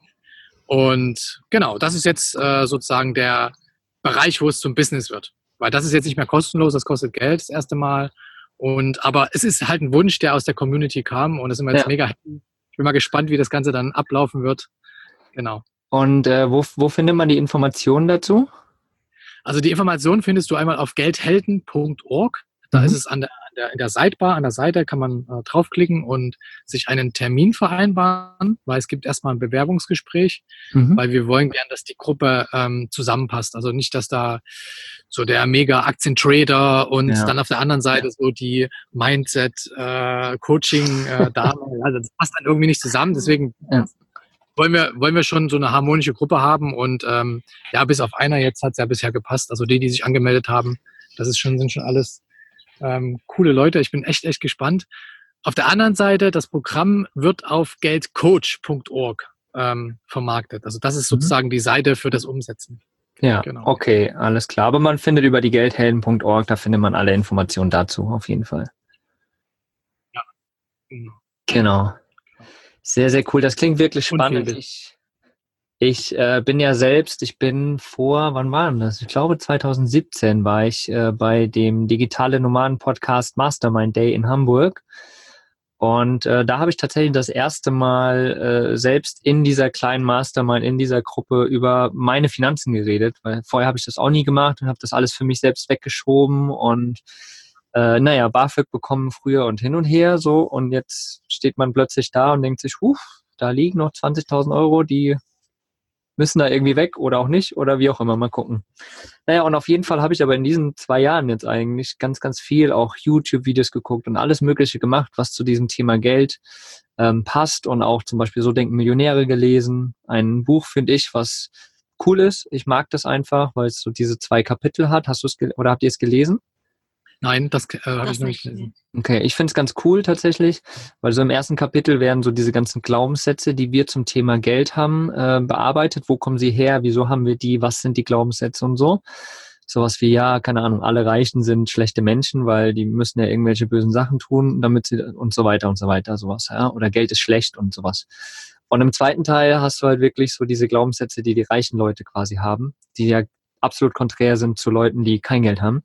Und genau, das ist jetzt äh, sozusagen der Bereich, wo es zum Business wird. Weil das ist jetzt nicht mehr kostenlos, das kostet Geld das erste Mal. Und, aber es ist halt ein Wunsch, der aus der Community kam und da sind wir jetzt ja. mega happy. Ich bin mal gespannt, wie das Ganze dann ablaufen wird. Genau. Und äh, wo, wo findet man die Informationen dazu? Also die Informationen findest du einmal auf geldhelden punkt org. Da mhm. ist es an der, an der, in der Sidebar, an der Seite kann man äh, draufklicken und sich einen Termin vereinbaren, weil es gibt erstmal ein Bewerbungsgespräch, mhm. weil wir wollen gern, dass die Gruppe ähm, zusammenpasst. Also nicht, dass da so der Mega-Aktientrader und ja. dann auf der anderen Seite so die Mindset-Coaching-Dame. Äh, also das passt dann irgendwie nicht zusammen, deswegen... Ja. Wollen wir, wollen wir schon so eine harmonische Gruppe haben und ähm, ja, bis auf einer jetzt hat es ja bisher gepasst. Also die, die sich angemeldet haben, das ist schon, sind schon alles ähm, coole Leute. Ich bin echt, echt gespannt. Auf der anderen Seite, das Programm wird auf geldcoach punkt org ähm, vermarktet. Also das ist sozusagen mhm. die Seite für das Umsetzen. Ja, genau. Okay, alles klar. Aber man findet über die geldhelden punkt org, da findet man alle Informationen dazu, auf jeden Fall. Ja, genau. Genau. Sehr, sehr cool. Das klingt wirklich spannend. Ich, ich äh, bin ja selbst, ich bin vor, wann war denn das? Ich glaube zwanzig siebzehn war ich äh, bei dem Digitale Nomaden Podcast Mastermind Day in Hamburg. Und äh, da habe ich tatsächlich das erste Mal äh, selbst in dieser kleinen Mastermind, in dieser Gruppe über meine Finanzen geredet, weil vorher habe ich das auch nie gemacht und habe das alles für mich selbst weggeschoben und Äh, naja, BAföG bekommen früher und hin und her so und jetzt steht man plötzlich da und denkt sich, huf, da liegen noch zwanzigtausend Euro, die müssen da irgendwie weg oder auch nicht oder wie auch immer, mal gucken. Naja, und auf jeden Fall habe ich aber in diesen zwei Jahren jetzt eigentlich ganz, ganz viel auch YouTube-Videos geguckt und alles Mögliche gemacht, was zu diesem Thema Geld ähm, passt und auch zum Beispiel So denken Millionäre gelesen. Ein Buch, finde ich, was cool ist. Ich mag das einfach, weil es so diese zwei Kapitel hat. Hast du es ge- oder habt ihr es gelesen? Nein, das äh, habe ich noch nicht gelesen. Okay, ich finde es ganz cool tatsächlich, weil so im ersten Kapitel werden so diese ganzen Glaubenssätze, die wir zum Thema Geld haben, äh, bearbeitet. Wo kommen sie her? Wieso haben wir die? Was sind die Glaubenssätze und so? Sowas wie, ja, keine Ahnung, alle Reichen sind schlechte Menschen, weil die müssen ja irgendwelche bösen Sachen tun, damit sie und so weiter und so weiter, sowas, ja. Oder Geld ist schlecht und sowas. Und im zweiten Teil hast du halt wirklich so diese Glaubenssätze, die die reichen Leute quasi haben, die ja absolut konträr sind zu Leuten, die kein Geld haben.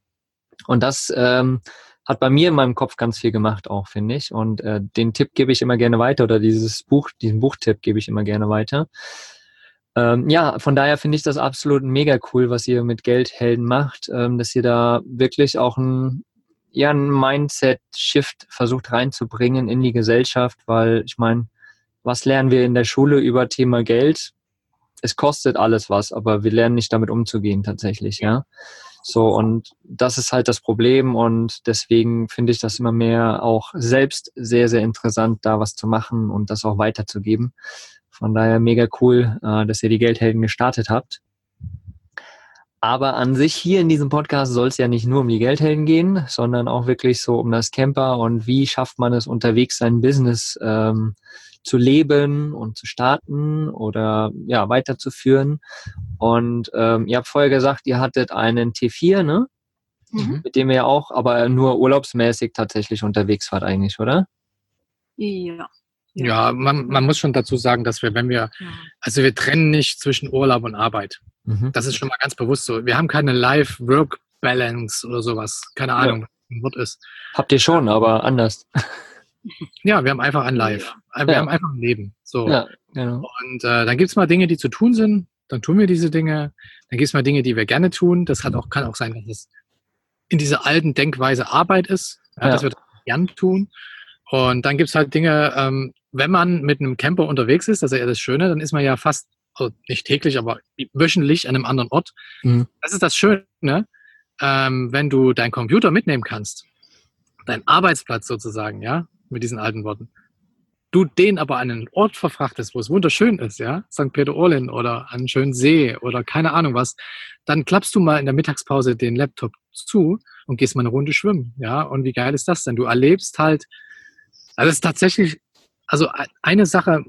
Und das ähm, hat bei mir in meinem Kopf ganz viel gemacht auch, finde ich. Und äh, den Tipp gebe ich immer gerne weiter oder dieses Buch, diesen Buchtipp gebe ich immer gerne weiter. Ähm, ja, von daher finde ich das absolut mega cool, was ihr mit Geldhelden macht, ähm, dass ihr da wirklich auch ein, ja einen Mindset-Shift versucht reinzubringen in die Gesellschaft, weil ich meine, was lernen wir in der Schule über Thema Geld? Es kostet alles was, aber wir lernen nicht damit umzugehen tatsächlich, ja. So, und das ist halt das Problem und deswegen finde ich das immer mehr auch selbst sehr, sehr interessant, da was zu machen und das auch weiterzugeben. Von daher mega cool, dass ihr die Geldhelden gestartet habt. Aber an sich hier in diesem Podcast soll es ja nicht nur um die Geldhelden gehen, sondern auch wirklich so um das Camper und wie schafft man es unterwegs, sein Business ähm, zu leben und zu starten oder ja weiterzuführen. Und ähm, ihr habt vorher gesagt, ihr hattet einen T vier, ne? Mhm. Mit dem ihr auch, aber nur urlaubsmäßig tatsächlich unterwegs wart eigentlich, oder? Ja. Ja, man, man muss schon dazu sagen, dass wir, wenn wir, also wir trennen nicht zwischen Urlaub und Arbeit. Mhm. Das ist schon mal ganz bewusst so. Wir haben keine Life-Work-Balance oder sowas. Keine Ahnung, ja. was ein Wort ist. Habt ihr schon, aber anders. Ja, wir haben einfach ein Life. Wir ja. haben einfach ein Leben. So. Ja, genau. Und äh, dann gibt es mal Dinge, die zu tun sind. Dann tun wir diese Dinge. Dann gibt es mal Dinge, die wir gerne tun. Das hat auch, kann auch sein, dass es in dieser alten Denkweise Arbeit ist, ja, ja. dass wir das gern tun. Und dann gibt es halt Dinge, ähm, wenn man mit einem Camper unterwegs ist, das ist ja das Schöne, dann ist man ja fast, also nicht täglich, aber wöchentlich an einem anderen Ort. Mhm. Das ist das Schöne, ähm, wenn du deinen Computer mitnehmen kannst, deinen Arbeitsplatz sozusagen, ja, mit diesen alten Worten, du den aber an einen Ort verfrachtest, wo es wunderschön ist, ja, Sankt Peter-Ording oder an einen schönen See oder keine Ahnung was, dann klappst du mal in der Mittagspause den Laptop zu und gehst mal eine Runde schwimmen, ja, und wie geil ist das denn? Du erlebst halt, also es ist tatsächlich, also eine Sache,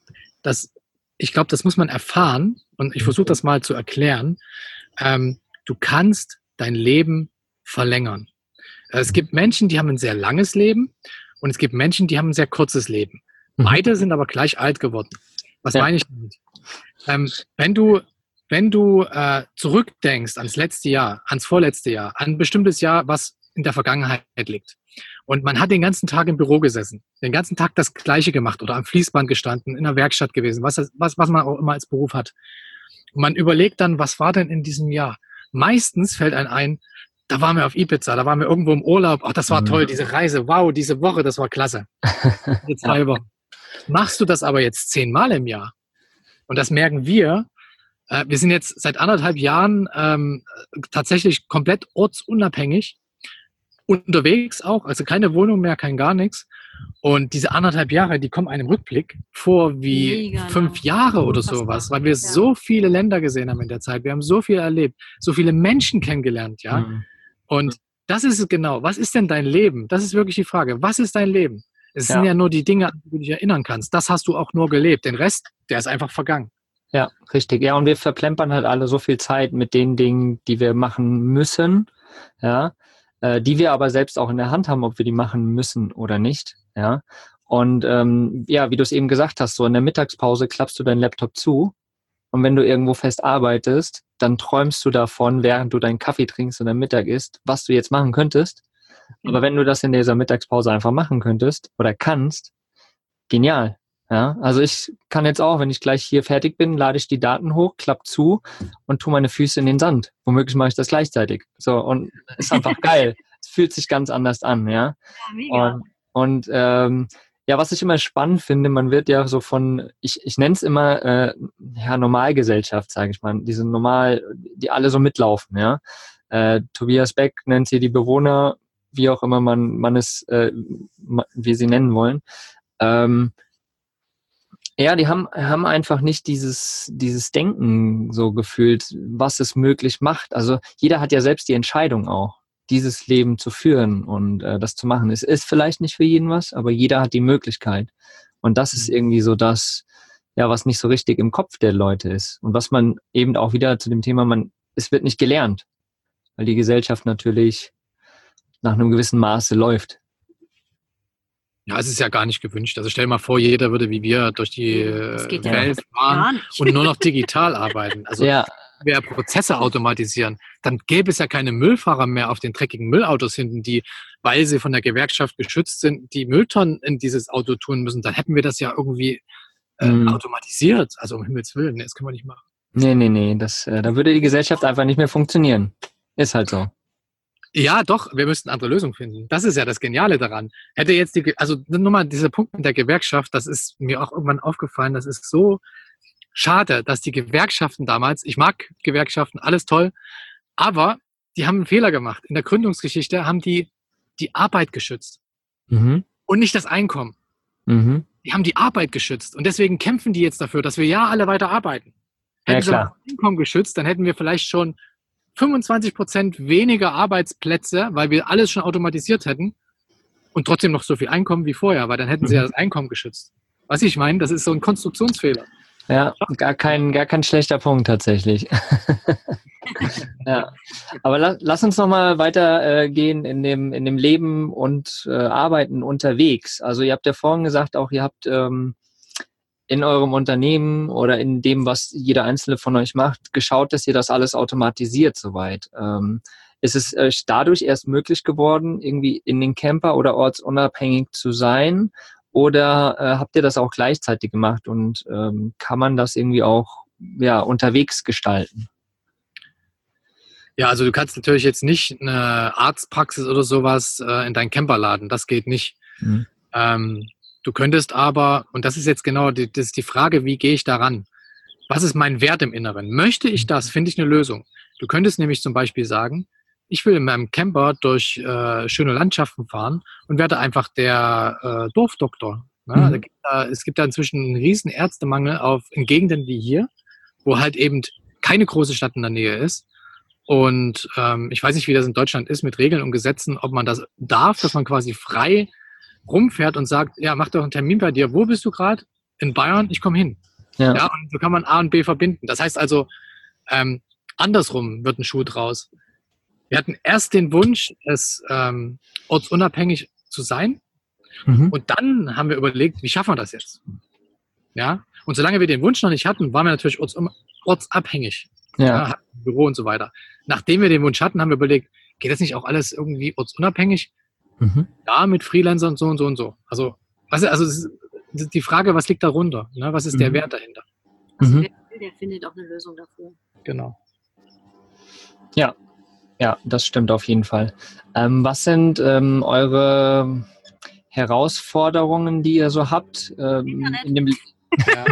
das, ich glaube, das muss man erfahren und ich versuche das mal zu erklären, ähm, du kannst dein Leben verlängern. Es gibt Menschen, die haben ein sehr langes Leben und es gibt Menschen, die haben ein sehr kurzes Leben. Beide sind aber gleich alt geworden. Was ja. meine ich damit? Ähm, wenn du, wenn du äh, zurückdenkst ans letzte Jahr, ans vorletzte Jahr, an ein bestimmtes Jahr, was in der Vergangenheit liegt, und man hat den ganzen Tag im Büro gesessen, den ganzen Tag das Gleiche gemacht oder am Fließband gestanden, in der Werkstatt gewesen, was, was, was man auch immer als Beruf hat. Und man überlegt dann, was war denn in diesem Jahr? Meistens fällt einem ein, da waren wir auf Ibiza, da waren wir irgendwo im Urlaub, ach, das war mhm. toll, diese Reise, wow, diese Woche, das war klasse. Diese zwei ja. Wochen. Machst du das aber jetzt zehnmal im Jahr? Und das merken wir. Äh, wir sind jetzt seit anderthalb Jahren ähm, tatsächlich komplett ortsunabhängig unterwegs auch, also keine Wohnung mehr, kein gar nichts. Und diese anderthalb Jahre, die kommen einem Rückblick vor wie Mega fünf genau. Jahre oder sowas, weil wir ja. so viele Länder gesehen haben in der Zeit. Wir haben so viel erlebt, so viele Menschen kennengelernt, ja. Mhm. Und das ist es genau. Was ist denn dein Leben? Das ist wirklich die Frage. Was ist dein Leben? Es ja. sind ja nur die Dinge, an die du dich erinnern kannst. Das hast du auch nur gelebt. Den Rest, der ist einfach vergangen. Ja, richtig. Ja, und wir verplempern halt alle so viel Zeit mit den Dingen, die wir machen müssen, ja, äh, die wir aber selbst auch in der Hand haben, ob wir die machen müssen oder nicht, ja. Und ähm, ja, wie du es eben gesagt hast, so in der Mittagspause klappst du deinen Laptop zu und wenn du irgendwo fest arbeitest, dann träumst du davon, während du deinen Kaffee trinkst oder Mittag isst, was du jetzt machen könntest. Aber wenn du das in dieser Mittagspause einfach machen könntest oder kannst, genial. Ja, also ich kann jetzt auch, wenn ich gleich hier fertig bin, lade ich die Daten hoch, klapp zu und tue meine Füße in den Sand. Womöglich mache ich das gleichzeitig. So, und ist einfach geil. Es fühlt sich ganz anders an, ja. Ja, mega. Und, und ähm, ja, was ich immer spannend finde, man wird ja so von, ich, ich nenne es immer äh, ja, Normalgesellschaft, sage ich mal, diese normal, die alle so mitlaufen, ja. Äh, Tobias Beck nennt sie die Bewohner, wie auch immer man, man es, äh, wir sie nennen wollen. Ähm, ja, die haben, haben einfach nicht dieses, dieses Denken so gefühlt, was es möglich macht. Also jeder hat ja selbst die Entscheidung auch, dieses Leben zu führen und äh, das zu machen. Es ist vielleicht nicht für jeden was, aber jeder hat die Möglichkeit. Und das ist irgendwie so das, ja, was nicht so richtig im Kopf der Leute ist. Und was man eben auch wieder zu dem Thema, man, es wird nicht gelernt, weil die Gesellschaft natürlich nach einem gewissen Maße läuft. Ja, es ist ja gar nicht gewünscht. Also stell dir mal vor, jeder würde wie wir durch die Welt ja fahren und nur noch digital arbeiten. Also ja. wenn wir Prozesse automatisieren, dann gäbe es ja keine Müllfahrer mehr auf den dreckigen Müllautos hinten, die, weil sie von der Gewerkschaft geschützt sind, die Mülltonnen in dieses Auto tun müssen. Dann hätten wir das ja irgendwie äh, mhm. automatisiert. Also um Himmels Willen, das können wir nicht machen. Nee, nee, nee. Das, äh, da würde die Gesellschaft einfach nicht mehr funktionieren. Ist halt so. Ja, doch, wir müssten andere Lösungen finden. Das ist ja das Geniale daran. Hätte jetzt die, also nur mal dieser Punkt mit der Gewerkschaft, das ist mir auch irgendwann aufgefallen, das ist so schade, dass die Gewerkschaften damals, ich mag Gewerkschaften, alles toll, aber die haben einen Fehler gemacht. In der Gründungsgeschichte haben die die Arbeit geschützt Mhm. und nicht das Einkommen. Mhm. Die haben die Arbeit geschützt und deswegen kämpfen die jetzt dafür, dass wir ja alle weiter arbeiten. Ja, Hätten sie klar. das Einkommen geschützt, dann hätten wir vielleicht schon fünfundzwanzig Prozent weniger Arbeitsplätze, weil wir alles schon automatisiert hätten und trotzdem noch so viel Einkommen wie vorher, weil dann hätten sie ja das Einkommen geschützt. Was ich meine, das ist so ein Konstruktionsfehler. Ja, gar kein, gar kein schlechter Punkt tatsächlich. Ja. Aber la, lass uns nochmal weiter äh, gehen in dem, in dem Leben und äh, Arbeiten unterwegs. Also ihr habt ja vorhin gesagt, auch ihr habt ähm, in eurem Unternehmen oder in dem, was jeder Einzelne von euch macht, geschaut, dass ihr das alles automatisiert soweit. Ähm, ist es äh, dadurch erst möglich geworden, irgendwie in den Camper oder ortsunabhängig zu sein? Oder äh, habt ihr das auch gleichzeitig gemacht und ähm, kann man das irgendwie auch ja, unterwegs gestalten? Ja, also du kannst natürlich jetzt nicht eine Arztpraxis oder sowas äh, in deinen Camper laden. Das geht nicht. Mhm. Ähm, du könntest aber, und das ist jetzt genau die, das ist die Frage, wie gehe ich daran? Was ist mein Wert im Inneren? Möchte ich das? Finde ich eine Lösung. Du könntest nämlich zum Beispiel sagen, ich will in meinem Camper durch äh, schöne Landschaften fahren und werde einfach der äh, Dorfdoktor. Ne? Mhm. Da gibt, da, es gibt da inzwischen einen riesen Ärztemangel auf, in Gegenden wie hier, wo halt eben keine große Stadt in der Nähe ist. Und ähm, ich weiß nicht, wie das in Deutschland ist mit Regeln und Gesetzen, ob man das darf, dass man quasi frei rumfährt und sagt, ja, mach doch einen Termin bei dir. Wo bist du gerade? In Bayern? Ich komme hin. Ja. Ja, und so kann man A und B verbinden. Das heißt also, ähm, andersrum wird ein Schuh draus. Wir hatten erst den Wunsch, es ähm, ortsunabhängig zu sein. Mhm. Und dann haben wir überlegt, wie schaffen wir das jetzt? Ja. Und solange wir den Wunsch noch nicht hatten, waren wir natürlich orts, ortsabhängig. Ja. Ja, hatten ein Büro und so weiter. Nachdem wir den Wunsch hatten, haben wir überlegt, geht das nicht auch alles irgendwie ortsunabhängig? Mhm. Ja, mit Freelancern so und so und so. Also, was, also es ist die Frage, was liegt darunter? Ne? Was ist der Mhm. Wert dahinter? Also Mhm. wer will, der findet auch eine Lösung dafür. Genau. Ja. Ja, das stimmt auf jeden Fall. Ähm, was sind ähm, eure Herausforderungen, die ihr so habt? Ähm, Internet. in dem Ja.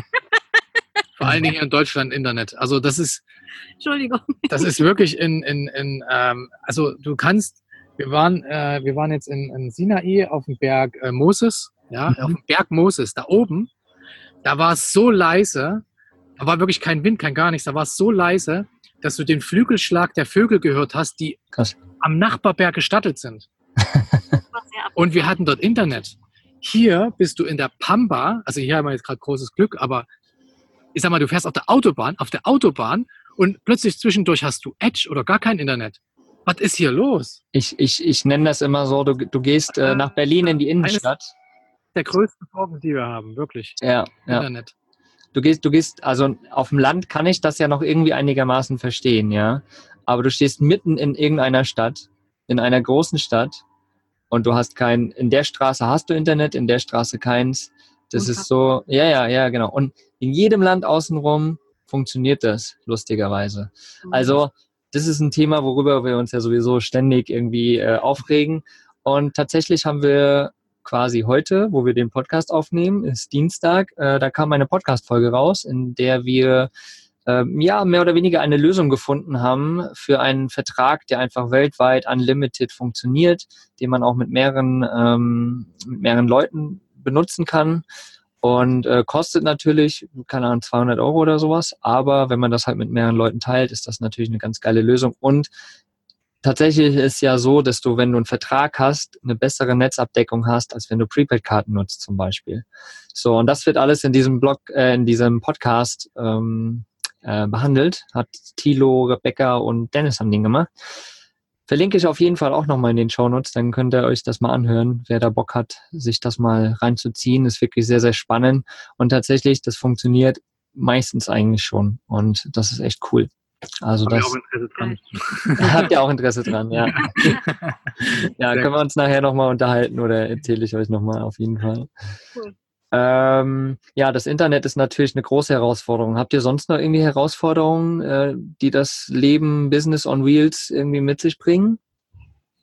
Vor allen Dingen hier in Deutschland Internet. Also das ist, Entschuldigung. das ist wirklich in, in, in ähm, also du kannst, wir waren, äh, wir waren jetzt in, in Sinai auf dem Berg äh, Moses, ja, Mhm. auf dem Berg Moses, da oben, da war es so leise, da war wirklich kein Wind, kein gar nichts, da war es so leise, dass du den Flügelschlag der Vögel gehört hast, die Krass. am Nachbarberg gestattet sind. Das war sehr ab- Und wir hatten dort Internet. Hier bist du in der Pampa, also hier haben wir jetzt gerade großes Glück, aber ich sag mal, du fährst auf der Autobahn, auf der Autobahn und plötzlich zwischendurch hast du Edge oder gar kein Internet. Was ist hier los? Ich, ich, ich nenne das immer so, du, du gehst äh, nach Berlin in die Innenstadt. Der größte Sorgen, die wir haben, wirklich. Ja, ja. Internet. Du gehst, du gehst, also auf dem Land kann ich das ja noch irgendwie einigermaßen verstehen, ja. Aber du stehst mitten in irgendeiner Stadt, in einer großen Stadt und du hast kein, in der Straße hast du Internet, in der Straße keins. Das ist so, ja, ja, ja, genau. Und in jedem Land außenrum funktioniert das, lustigerweise. Also, das ist ein Thema, worüber wir uns ja sowieso ständig irgendwie äh, aufregen. Und tatsächlich haben wir quasi heute, wo wir den Podcast aufnehmen, ist Dienstag, äh, da kam eine Podcast-Folge raus, in der wir äh, ja mehr oder weniger eine Lösung gefunden haben für einen Vertrag, der einfach weltweit unlimited funktioniert, den man auch mit mehreren, ähm, mit mehreren Leuten benutzen kann. Und äh, kostet natürlich, keine Ahnung, zweihundert Euro oder sowas. Aber wenn man das halt mit mehreren Leuten teilt, ist das natürlich eine ganz geile Lösung. Und tatsächlich ist es ja so, dass du, wenn du einen Vertrag hast, eine bessere Netzabdeckung hast, als wenn du Prepaid-Karten nutzt zum Beispiel. So, und das wird alles in diesem Blog, äh, in diesem Podcast ähm, äh, behandelt. Hat Thilo, Rebecca und Dennis haben den gemacht. Verlinke ich auf jeden Fall auch nochmal in den Shownotes, dann könnt ihr euch das mal anhören, wer da Bock hat, sich das mal reinzuziehen. Ist wirklich sehr, sehr spannend. Und tatsächlich, das funktioniert meistens eigentlich schon. Und das ist echt cool. Also Haben wir das auch Interesse dran. habt ihr auch Interesse dran, ja. Ja, können wir uns nachher nochmal unterhalten oder erzähle ich euch nochmal auf jeden Fall. Cool. Ähm, ja, das Internet ist natürlich eine große Herausforderung. Habt ihr sonst noch irgendwie Herausforderungen, äh, die das Leben Business on Wheels irgendwie mit sich bringen?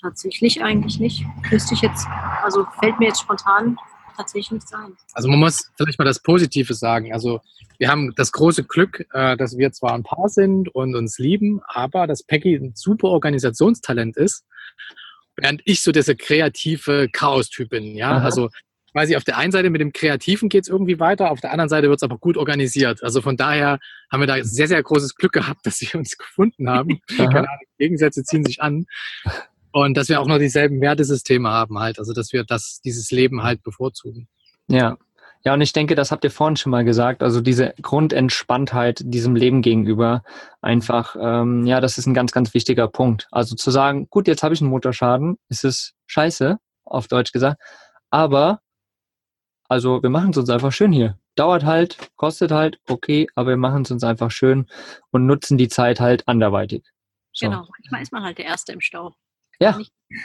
Tatsächlich eigentlich nicht. Müsste ich jetzt, also fällt mir jetzt spontan tatsächlich nichts ein. Also man muss vielleicht mal das Positive sagen. Also wir haben das große Glück, äh, dass wir zwar ein Paar sind und uns lieben, aber dass Peggy ein super Organisationstalent ist, während ich so dieser kreative Chaos-Typ bin. Ja, Aha. also weiß ich, auf der einen Seite mit dem Kreativen geht es irgendwie weiter, auf der anderen Seite wird es aber gut organisiert. Also von daher haben wir da sehr, sehr großes Glück gehabt, dass wir uns gefunden haben. Keine Ahnung, Gegensätze ziehen sich an. Und dass wir auch noch dieselben Wertesysteme haben halt. Also dass wir das, dieses Leben halt bevorzugen. Ja. Ja, und ich denke, das habt ihr vorhin schon mal gesagt, also diese Grundentspanntheit diesem Leben gegenüber, einfach, ähm, ja, das ist ein ganz, ganz wichtiger Punkt. Also zu sagen, gut, jetzt habe ich einen Motorschaden, ist es scheiße, auf Deutsch gesagt, aber, also wir machen es uns einfach schön hier. Dauert halt, kostet halt, okay, aber wir machen es uns einfach schön und nutzen die Zeit halt anderweitig. So. Genau, manchmal ist man halt der Erste im Stau. Ja.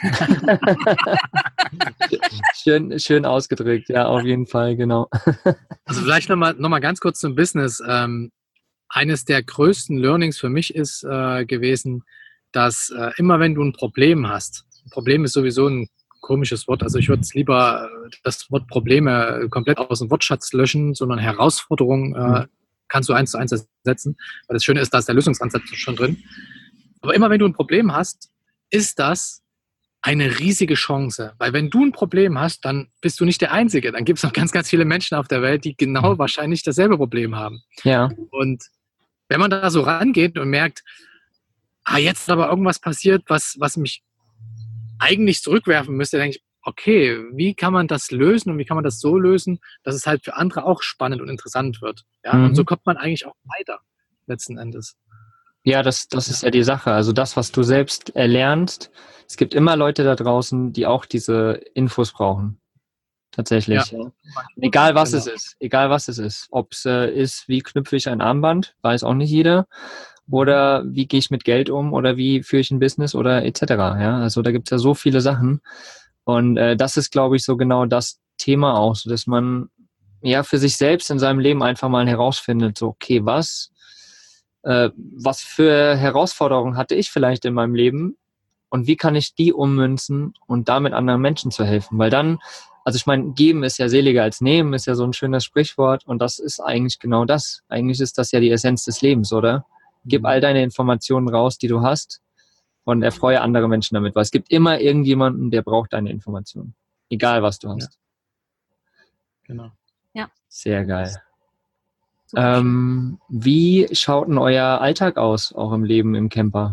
schön, schön ausgedrückt, ja, auf jeden Fall, genau. Also vielleicht nochmal noch mal ganz kurz zum Business. Ähm, eines der größten Learnings für mich ist äh, gewesen, dass äh, immer wenn du ein Problem hast, ein Problem ist sowieso ein komisches Wort, also ich würde es lieber äh, das Wort Probleme komplett aus dem Wortschatz löschen, sondern Herausforderungen äh, kannst du eins zu eins ersetzen, weil das Schöne ist, da ist der Lösungsansatz schon drin. Aber immer wenn du ein Problem hast, ist das eine riesige Chance. Weil wenn du ein Problem hast, dann bist du nicht der Einzige. Dann gibt es noch ganz, ganz viele Menschen auf der Welt, die genau wahrscheinlich dasselbe Problem haben. Ja. Und wenn man da so rangeht und merkt, ah, jetzt ist aber irgendwas passiert, was, was mich eigentlich zurückwerfen müsste, denke ich, okay, wie kann man das lösen und wie kann man das so lösen, dass es halt für andere auch spannend und interessant wird. Ja? Mhm. Und so kommt man eigentlich auch weiter, letzten Endes. Ja, das, das ist ja die Sache. Also das, was du selbst erlernst, es gibt immer Leute da draußen, die auch diese Infos brauchen. Tatsächlich. Ja. Ja. Egal was Genau. es ist. Egal was es ist. Ob es äh, ist, wie knüpfe ich ein Armband, weiß auch nicht jeder. Oder wie gehe ich mit Geld um oder wie führe ich ein Business oder et cetera. Ja, also da gibt es ja so viele Sachen. Und äh, das ist, glaube ich, so genau das Thema auch, so dass man ja für sich selbst in seinem Leben einfach mal herausfindet, so okay, was Äh, was für Herausforderungen hatte ich vielleicht in meinem Leben und wie kann ich die ummünzen und damit anderen Menschen zu helfen? Weil dann, also ich meine, geben ist ja seliger als nehmen, ist ja so ein schönes Sprichwort und das ist eigentlich genau das. Eigentlich ist das ja die Essenz des Lebens, oder? Gib all deine Informationen raus, die du hast und erfreue andere Menschen damit, weil es gibt immer irgendjemanden, der braucht deine Informationen. Egal, was du hast. Ja. Genau. Sehr geil. Super schön. Ähm, wie schaut denn euer Alltag aus, auch im Leben im Camper?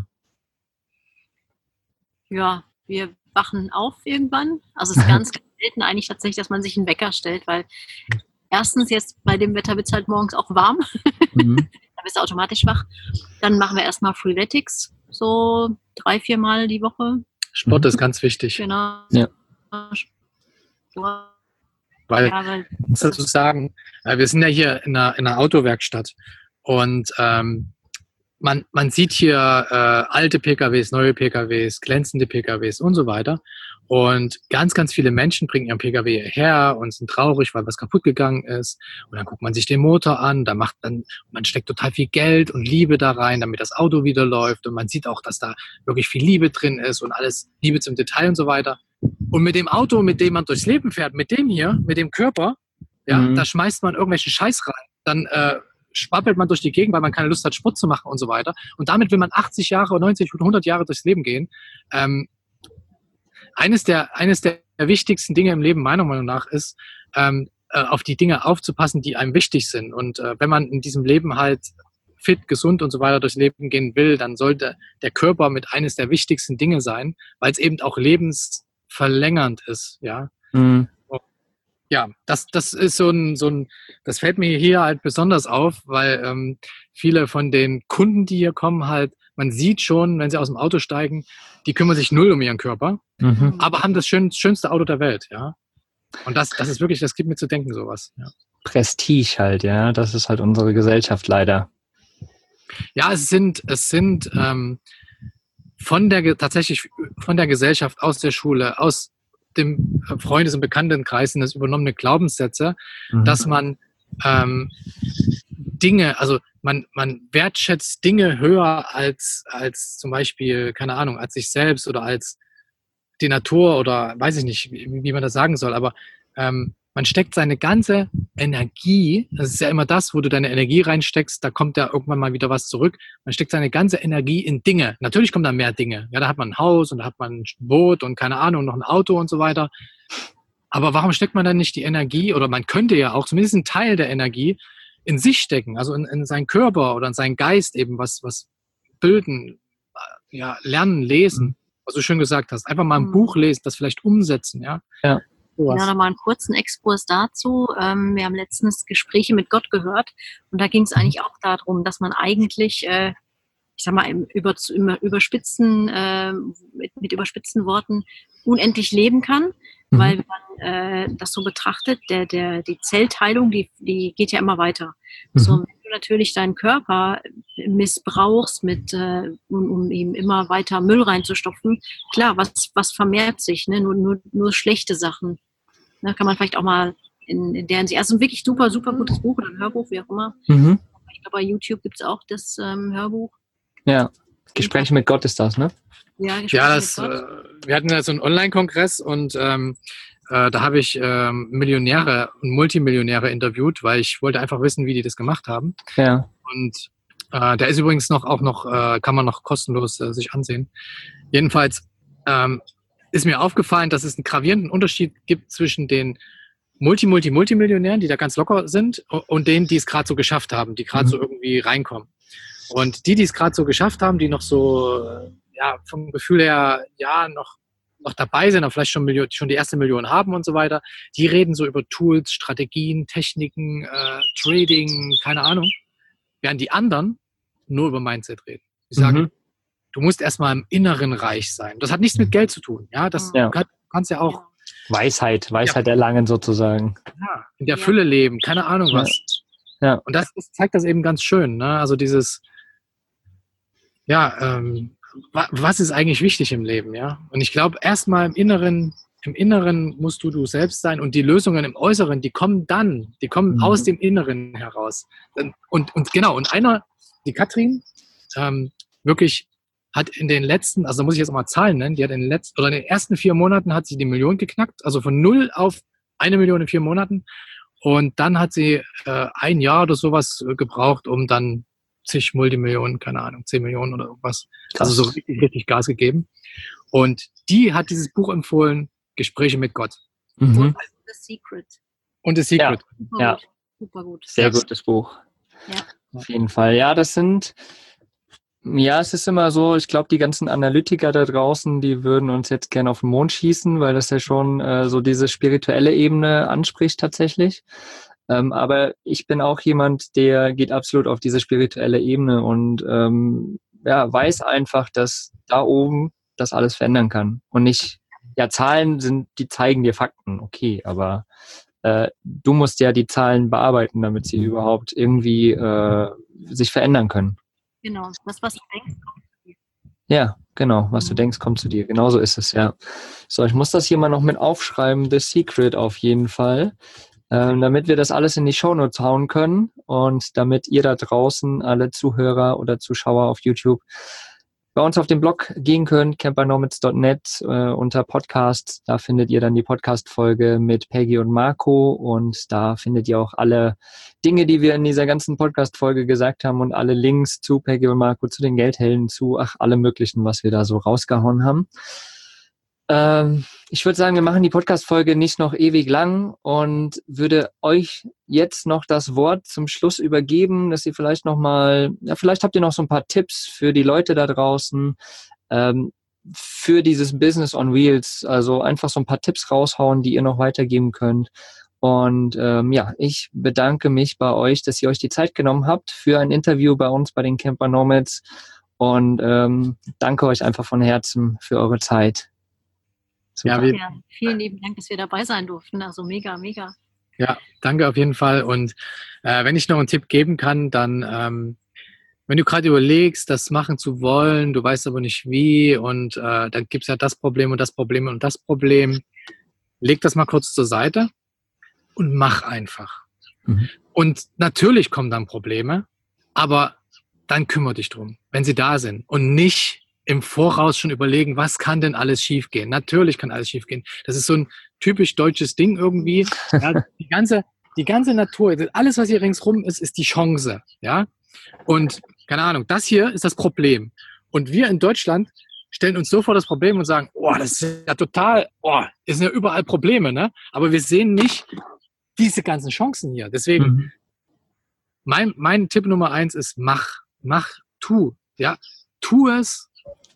Ja, wir wachen auf irgendwann. Also es ist ganz, ganz selten eigentlich tatsächlich, dass man sich einen Wecker stellt, weil erstens jetzt bei dem Wetter wird es halt morgens auch warm. Mhm. Da bist du automatisch wach. Dann machen wir erstmal Freeletics, so drei, vier Mal die Woche. Sport ist ganz wichtig. Genau. Ja. Weil, Ja, weil ich muss dazu sagen, äh, wir sind ja hier in einer, in einer Autowerkstatt und ähm, man, man sieht hier äh, alte P K Ws, neue P K Ws, glänzende P K Ws und so weiter. Und ganz, ganz viele Menschen bringen ihren P K W her und sind traurig, weil was kaputt gegangen ist. Und dann guckt man sich den Motor an, da macht dann, man steckt total viel Geld und Liebe da rein, damit das Auto wieder läuft. Und man sieht auch, dass da wirklich viel Liebe drin ist und alles Liebe zum Detail und so weiter. Und mit dem Auto, mit dem man durchs Leben fährt, mit dem hier, mit dem Körper, ja, Mhm. da schmeißt man irgendwelchen Scheiß rein. Dann äh, schwappelt man durch die Gegend, weil man keine Lust hat, Sport zu machen und so weiter. Und damit will man achtzig Jahre, neunzig oder hundert Jahre durchs Leben gehen. Ähm, eines der, eines der wichtigsten Dinge im Leben meiner Meinung nach ist, ähm, äh, auf die Dinge aufzupassen, die einem wichtig sind. Und äh, wenn man in diesem Leben halt fit, gesund und so weiter durchs Leben gehen will, dann sollte der Körper mit eines der wichtigsten Dinge sein, weil es eben auch lebensverlängernd ist, ja. Mhm. Ja, das, das ist so ein, so ein, das fällt mir hier halt besonders auf, weil ähm, viele von den Kunden, die hier kommen, halt, man sieht schon, wenn sie aus dem Auto steigen, die kümmern sich null um ihren Körper, Mhm. aber haben das schön, schönste Auto der Welt, ja. Und das, das ist wirklich, das gibt mir zu denken, sowas. Ja, Prestige halt, ja. Das ist halt unsere Gesellschaft leider. ja es sind, es sind ähm, von der, Ge- tatsächlich von der Gesellschaft, aus der Schule, aus dem Freundes- und Bekanntenkreis sind das übernommene Glaubenssätze, Mhm. dass man ähm, Dinge, also man, man wertschätzt Dinge höher als, als zum Beispiel, keine Ahnung, als sich selbst oder als die Natur oder weiß ich nicht, wie, wie man das sagen soll, aber ähm, man steckt seine ganze Energie, das ist ja immer das, wo du deine Energie reinsteckst, da kommt ja irgendwann mal wieder was zurück. Man steckt seine ganze Energie in Dinge. Natürlich kommen da mehr Dinge. Ja, da hat man ein Haus und da hat man ein Boot und keine Ahnung, noch ein Auto und so weiter. Aber warum steckt man dann nicht die Energie, oder man könnte ja auch zumindest einen Teil der Energie in sich stecken, also in, in seinen Körper oder in seinen Geist eben, was, was bilden, ja, lernen, lesen, was du schön gesagt hast. Einfach mal ein Mhm. Buch lesen, das vielleicht umsetzen, ja. Ja. Sowas. Ja, nochmal einen kurzen Exkurs dazu. Ähm, wir haben letztens Gespräche mit Gott gehört und da ging es eigentlich auch darum, dass man eigentlich, äh, ich sag mal, im, über, im überspitzen, äh, mit, mit überspitzten Worten unendlich leben kann, Mhm. weil wenn man äh, das so betrachtet, der, der, die Zellteilung, die, die geht ja immer weiter. Mhm. So, wenn du natürlich deinen Körper missbrauchst, mit, äh, um, um ihm immer weiter Müll reinzustopfen, klar, was, was vermehrt sich, ne? Nur, nur, nur schlechte Sachen. Da kann man vielleicht auch mal in, in der Hinsicht, also ein wirklich super, super gutes Buch oder ein Hörbuch, wie auch immer. Mhm. Ich glaube, bei YouTube gibt es auch das ähm, Hörbuch. Ja, Gespräche mit Gott ist das, ne? Ja, Gespräche Ja, mit das, Gott. äh, wir hatten ja so einen Online-Kongress und ähm, äh, da habe ich ähm, Millionäre und Multimillionäre interviewt, weil ich wollte einfach wissen, wie die das gemacht haben. Ja. Und äh, der ist übrigens noch auch noch, äh, kann man noch kostenlos äh, sich ansehen. Jedenfalls ähm, ist mir aufgefallen, dass es einen gravierenden Unterschied gibt zwischen den Multi-Multi-Multimillionären, die da ganz locker sind, und denen, die es gerade so geschafft haben, die gerade Mhm. so irgendwie reinkommen. Und die, die es gerade so geschafft haben, die noch so, äh, ja, vom Gefühl her, ja, noch, noch dabei sind, aber vielleicht schon, Million, schon die erste Million haben und so weiter, die reden so über Tools, Strategien, Techniken, äh, Trading, keine Ahnung, während die anderen nur über Mindset reden. Die sagen, Mhm. du musst erstmal im Inneren reich sein. Das hat nichts mit Geld zu tun. Ja, das Ja. du kann, kannst ja auch Weisheit, Weisheit erlangen sozusagen. ja, in der Ja. Fülle leben, keine Ahnung Ja. was. Ja. Und das, das zeigt das eben ganz schön. Ne? Also dieses, ja, ähm, wa, was ist eigentlich wichtig im Leben, ja? Und ich glaube, erstmal im Inneren, im Inneren musst du du selbst sein und die Lösungen im Äußeren, die kommen dann, die kommen Mhm. aus dem Inneren heraus. Und, und genau, und einer, die Katrin, ähm, wirklich hat in den letzten, also da muss ich jetzt auch mal Zahlen nennen, die hat in den letzten, oder in den ersten vier Monaten hat sie die Million geknackt, also von null auf eine Million in vier Monaten. Und dann hat sie äh, ein Jahr oder sowas äh, gebraucht, um dann zig Multimillionen, keine Ahnung, zehn Millionen oder irgendwas. Krass. Also so richtig, richtig Gas gegeben. Und die hat dieses Buch empfohlen, Gespräche mit Gott. Mhm. The Secret. Und The Secret. Super Ja. gut. Super gut. Sehr Ja. gutes Buch. Ja. Auf jeden Fall. Ja, das sind, ja, es ist immer so, ich glaube, die ganzen Analytiker da draußen, die würden uns jetzt gerne auf den Mond schießen, weil das ja schon äh, so diese spirituelle Ebene anspricht tatsächlich. Ähm, aber ich bin auch jemand, der geht absolut auf diese spirituelle Ebene und ähm, ja, weiß einfach, dass da oben das alles verändern kann. Und nicht, ja, Zahlen sind, die zeigen dir Fakten, okay, aber äh, du musst ja die Zahlen bearbeiten, damit sie überhaupt irgendwie äh, sich verändern können. Genau. Das, was du denkst, kommt. Ja, genau. Was du denkst, kommt zu dir. Genauso ist es, ja. So, ich muss das hier mal noch mit aufschreiben, The Secret auf jeden Fall, ähm, damit wir das alles in die Shownotes hauen können und damit ihr da draußen, alle Zuhörer oder Zuschauer auf YouTube, bei uns auf den Blog gehen könnt, campernomads punkt net, äh, unter Podcasts. Da findet ihr dann die Podcast-Folge mit Peggy und Marco und da findet ihr auch alle Dinge, die wir in dieser ganzen Podcast-Folge gesagt haben und alle Links zu Peggy und Marco, zu den Geldhelden, zu ach, allem Möglichen, was wir da so rausgehauen haben. Ähm, ich würde sagen, wir machen die Podcast-Folge nicht noch ewig lang und würde euch jetzt noch das Wort zum Schluss übergeben, dass ihr vielleicht noch mal, ja, vielleicht habt ihr noch so ein paar Tipps für die Leute da draußen, ähm, für dieses Business on Wheels, also einfach so ein paar Tipps raushauen, die ihr noch weitergeben könnt. Und ähm, ja, ich bedanke mich bei euch, dass ihr euch die Zeit genommen habt für ein Interview bei uns bei den Camper Nomads und ähm, danke euch einfach von Herzen für eure Zeit. Super. Ja, wie, Ja, vielen lieben Dank, dass wir dabei sein durften. Also mega, mega. Ja, danke auf jeden Fall. Und äh, wenn ich noch einen Tipp geben kann, dann, ähm, wenn du gerade überlegst, das machen zu wollen, du weißt aber nicht wie und äh, dann gibt es ja das Problem und das Problem und das Problem, leg das mal kurz zur Seite und mach einfach. Mhm. Und natürlich kommen dann Probleme, aber dann kümmere dich drum, wenn sie da sind und nicht im Voraus schon überlegen, was kann denn alles schiefgehen? Natürlich kann alles schiefgehen. Das ist so ein typisch deutsches Ding irgendwie. Ja, die ganze, die ganze Natur, alles, was hier ringsrum ist, ist die Chance. Ja? Und keine Ahnung, das hier ist das Problem. Und wir in Deutschland stellen uns so vor das Problem und sagen, oh, das ist ja total, oh, es sind ja überall Probleme, ne? Aber wir sehen nicht diese ganzen Chancen hier. Deswegen, mhm. mein, mein Tipp Nummer eins ist, mach, mach, tu, ja, tu es,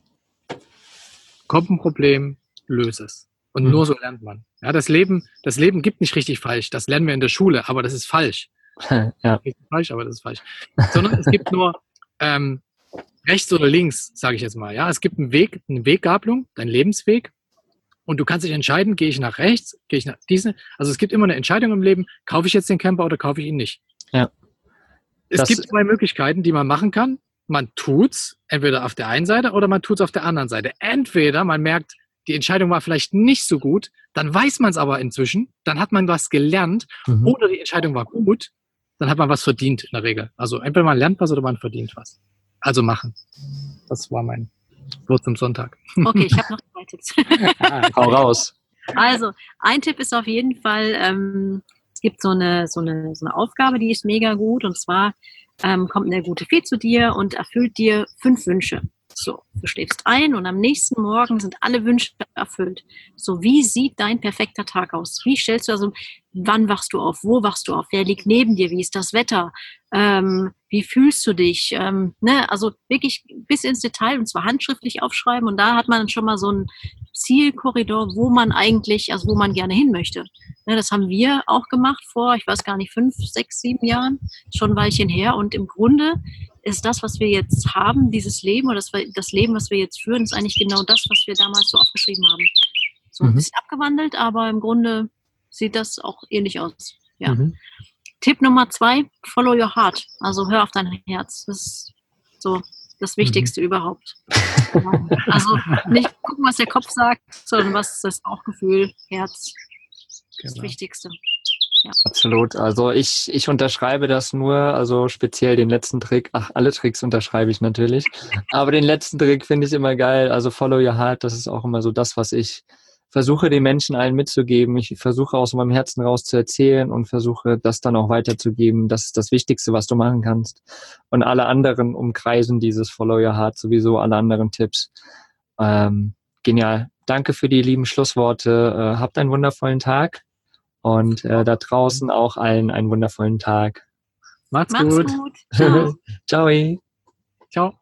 kommt ein Problem, löse es. Und mhm. nur so lernt man. Ja, das Leben, das Leben gibt nicht richtig falsch. Das lernen wir in der Schule, aber das ist falsch. Ja. Richtig falsch, aber das ist falsch. Sondern es gibt nur ähm, rechts oder links, sage ich jetzt mal. Ja, es gibt einen Weg, eine Weggabelung, dein Lebensweg. Und du kannst dich entscheiden, gehe ich nach rechts, gehe ich nach diesen. Also es gibt immer eine Entscheidung im Leben, kaufe ich jetzt den Camper oder kaufe ich ihn nicht. Ja. Es das gibt zwei Möglichkeiten, die man machen kann. Man tut's entweder auf der einen Seite oder man tut's auf der anderen Seite. Entweder man merkt, die Entscheidung war vielleicht nicht so gut, dann weiß man es aber inzwischen, dann hat man was gelernt, mhm. oder die Entscheidung war gut, dann hat man was verdient in der Regel. Also entweder man lernt was oder man verdient was. Also machen. Das war mein Wort zum Sonntag. Okay, ich habe noch zwei Tipps. ah, hau raus. Also, ein Tipp ist auf jeden Fall, ähm, es gibt so eine, so, eine, so eine Aufgabe, die ist mega gut, und zwar ähm, kommt eine gute Fee zu dir und erfüllt dir fünf Wünsche. So, du schläfst ein und am nächsten Morgen sind alle Wünsche erfüllt. So, wie sieht dein perfekter Tag aus? Wie stellst du also, wann wachst du auf? Wo wachst du auf? Wer liegt neben dir? Wie ist das Wetter? Ähm, wie fühlst du dich? Ähm, ne? Also wirklich bis ins Detail, und zwar handschriftlich aufschreiben, und da hat man schon mal so einen Zielkorridor, wo man eigentlich, also wo man gerne hin möchte. Ne, das haben wir auch gemacht vor, ich weiß gar nicht, fünf, sechs, sieben Jahren, schon ein Weilchen her, und im Grunde ist das, was wir jetzt haben, dieses Leben, oder das, das Leben, was wir jetzt führen, ist eigentlich genau das, was wir damals so aufgeschrieben haben. So ein mhm. bisschen abgewandelt, aber im Grunde sieht das auch ähnlich aus. Ja. Mhm. Tipp Nummer zwei, follow your heart. Also hör auf dein Herz. Das ist so das Wichtigste mhm. überhaupt. Also nicht gucken, was der Kopf sagt, sondern was das Bauchgefühl, Herz, genau. Das Wichtigste. Ja. Absolut. Also ich, ich unterschreibe das nur, also speziell den letzten Trick. Ach, alle Tricks unterschreibe ich natürlich. Aber den letzten Trick finde ich immer geil. Also follow your heart, das ist auch immer so das, was ich versuche den Menschen allen mitzugeben. Ich versuche aus meinem Herzen raus zu erzählen und versuche das dann auch weiterzugeben. Das ist das Wichtigste, was du machen kannst. Und alle anderen umkreisen dieses Follow Your Heart, sowieso alle anderen Tipps. Ähm, genial. Danke für die lieben Schlussworte. Äh, habt einen wundervollen Tag und äh, da draußen auch allen einen wundervollen Tag. Macht's, Macht's gut. gut. Ciao. Ciao. Ciao.